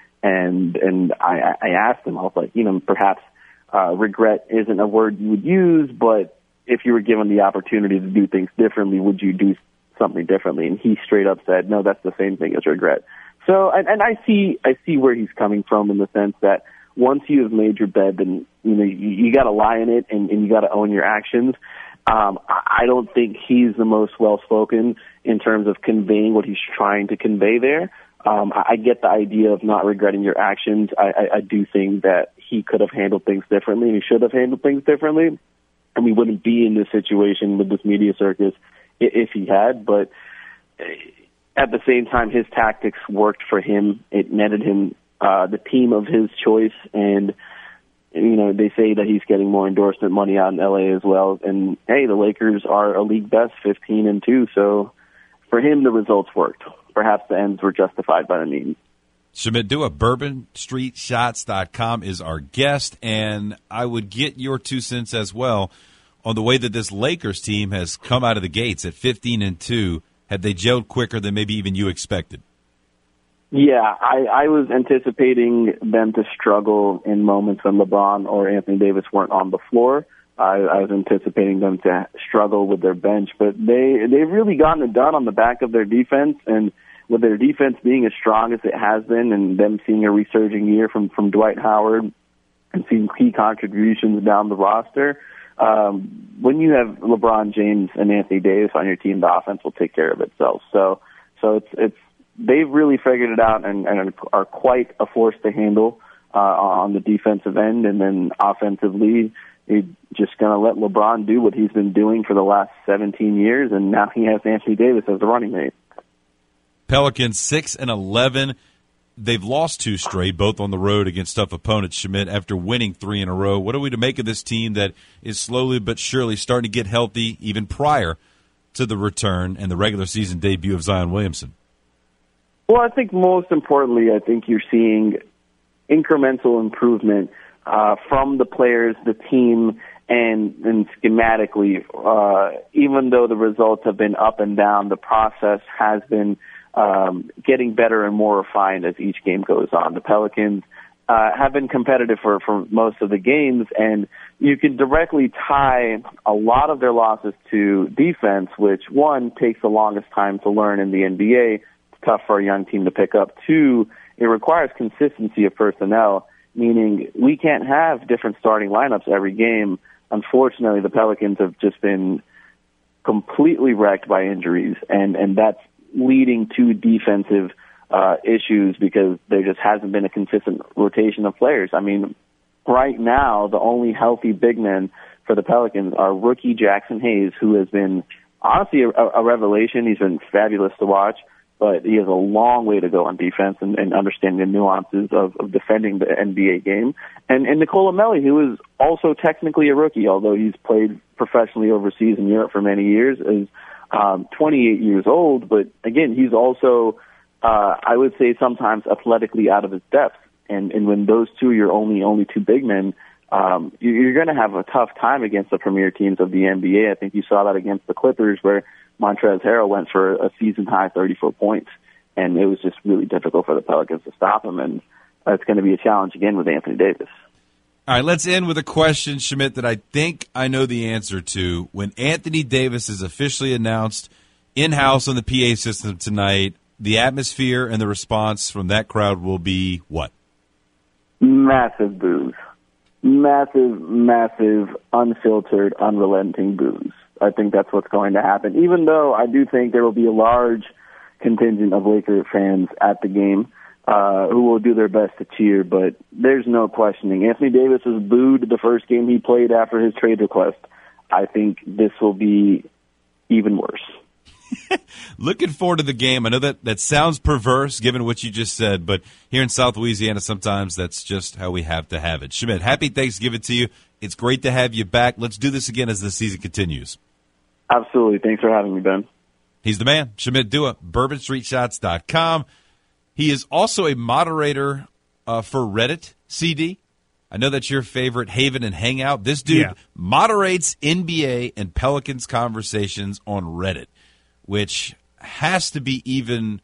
And I asked him, I was like, perhaps regret isn't a word you would use, but if you were given the opportunity to do things differently, would you do something differently? And he straight up said, no, that's the same thing as regret. So, and I see where he's coming from in the sense that once you have made your bed, then you got to lie in it and you got to own your actions. I don't think he's the most well-spoken in terms of conveying what he's trying to convey there. I get the idea of not regretting your actions. I do think that he could have handled things differently, and he should have handled things differently, and we wouldn't be in this situation with this media circus if he had. But at the same time, his tactics worked for him. It netted him the team of his choice, and they say that he's getting more endorsement money out in LA as well. And hey, the Lakers are a league best 15-2, so for him the results worked. Perhaps the ends were justified by the means. Shamit Dua, BourbonStreetShots.com is our guest, and I would get your 2 cents as well on the way that this Lakers team has come out of the gates at 15-2. Had they gelled quicker than maybe even you expected? Yeah, I was anticipating them to struggle in moments when LeBron or Anthony Davis weren't on the floor. I was anticipating them to struggle with their bench, but they've really gotten it done on the back of their defense, and with their defense being as strong as it has been, and them seeing a resurging year from Dwight Howard and seeing key contributions down the roster. When you have LeBron James and Anthony Davis on your team, the offense will take care of itself. So they've really figured it out and are quite a force to handle on the defensive end. And then offensively, they're just going to let LeBron do what he's been doing for the last 17 years, and now he has Anthony Davis as the running mate. Pelicans 6-11. They've lost 2 straight, both on the road against tough opponents, Schmidt, after winning 3 in a row. What are we to make of this team that is slowly but surely starting to get healthy even prior to the return and the regular season debut of Zion Williamson? Well, I think most importantly, I think you're seeing incremental improvement from the players, the team, and schematically. Even though the results have been up and down, the process has been getting better and more refined as each game goes on. The Pelicans have been competitive for most of the games, and you can directly tie a lot of their losses to defense, which, one, takes the longest time to learn in the NBA. It's tough for a young team to pick up. 2, it requires consistency of personnel, meaning we can't have different starting lineups every game. Unfortunately, the Pelicans have just been completely wrecked by injuries, and that's leading to defensive issues because there just hasn't been a consistent rotation of players. I mean, right now, the only healthy big men for the Pelicans are rookie Jackson Hayes, who has been honestly a revelation. He's been fabulous to watch, but he has a long way to go on defense and understanding the nuances of defending the NBA game. And Nikola Melli, who is also technically a rookie, although he's played professionally overseas in Europe for many years, is 28 years old, but again, he's also, I would say, sometimes athletically out of his depth. And when those two, you're only 2 big men, you're going to have a tough time against the premier teams of the NBA. I think you saw that against the Clippers, where Montrezl Harrell went for a season-high 34 points, and it was just really difficult for the Pelicans to stop him, and it's going to be a challenge again with Anthony Davis. All right, let's end with a question, Schmidt, that I think I know the answer to. When Anthony Davis is officially announced in-house on the PA system tonight, the atmosphere and the response from that crowd will be what? Massive boos. Massive, unfiltered, unrelenting boos. I think that's what's going to happen, even though I do think there will be a large contingent of Laker fans at the game who will do their best to cheer, but there's no questioning. Anthony Davis was booed the first game he played after his trade request. I think this will be even worse. Looking forward to the game. I know that sounds perverse given what you just said, but here in South Louisiana, sometimes that's just how we have to have it. Schmidt, happy Thanksgiving to you. It's great to have you back. Let's do this again as the season continues. Absolutely. Thanks for having me, Ben. He's the man, Schmidt Dua, BourbonStreetShots.com. He is also a moderator for Reddit, CD. I know that's your favorite haven and hangout. This dude moderates NBA and Pelicans conversations on Reddit, which has to be even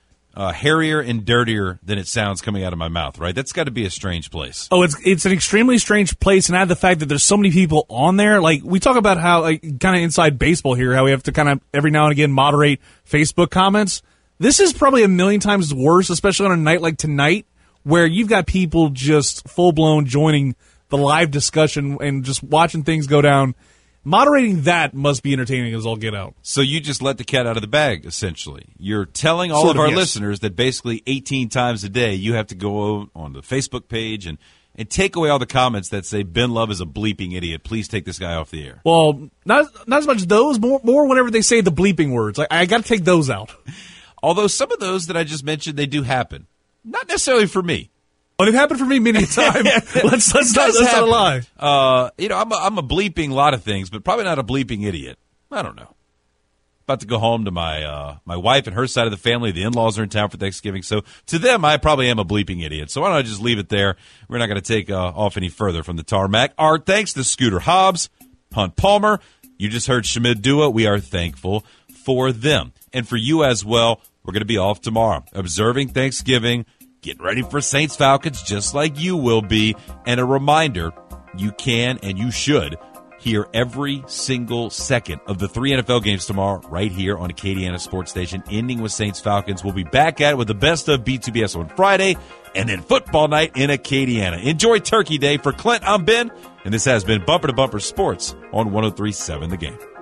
hairier and dirtier than it sounds coming out of my mouth, right? That's got to be a strange place. Oh, it's an extremely strange place, and add the fact that there's so many people on there. Like, we talk about how, like, kind of inside baseball here, how we have to kind of every now and again moderate Facebook comments. This is probably a million times worse, especially on a night like tonight, where you've got people just full-blown joining the live discussion and just watching things go down. Moderating that must be entertaining as all get out. So you just let the cat out of the bag, essentially. You're telling all of our listeners that basically 18 times a day you have to go on the Facebook page and take away all the comments that say, Ben Love is a bleeping idiot. Please take this guy off the air. Well, not as much those, more whenever they say the bleeping words. I got to take those out. Although some of those that I just mentioned, they do happen. Not necessarily for me. Well, they've happened for me many times. Let's not lie. I'm a bleeping lot of things, but probably not a bleeping idiot. I don't know. About to go home to my wife and her side of the family. The in-laws are in town for Thanksgiving, so to them, I probably am a bleeping idiot. So why don't I just leave it there? We're not going to take off any further from the tarmac. Our thanks to Scooter Hobbs, Hunt Palmer. You just heard Schmidt Dua. We are thankful for them. And for you as well, we're going to be off tomorrow, observing Thanksgiving, getting ready for Saints-Falcons just like you will be. And a reminder, you can and you should hear every single second of the 3 NFL games tomorrow right here on Acadiana Sports Station, ending with Saints-Falcons. We'll be back at it with the best of B2BS on Friday and then football night in Acadiana. Enjoy Turkey Day. For Clint, I'm Ben, and this has been Bumper to Bumper Sports on 103.7 The Game.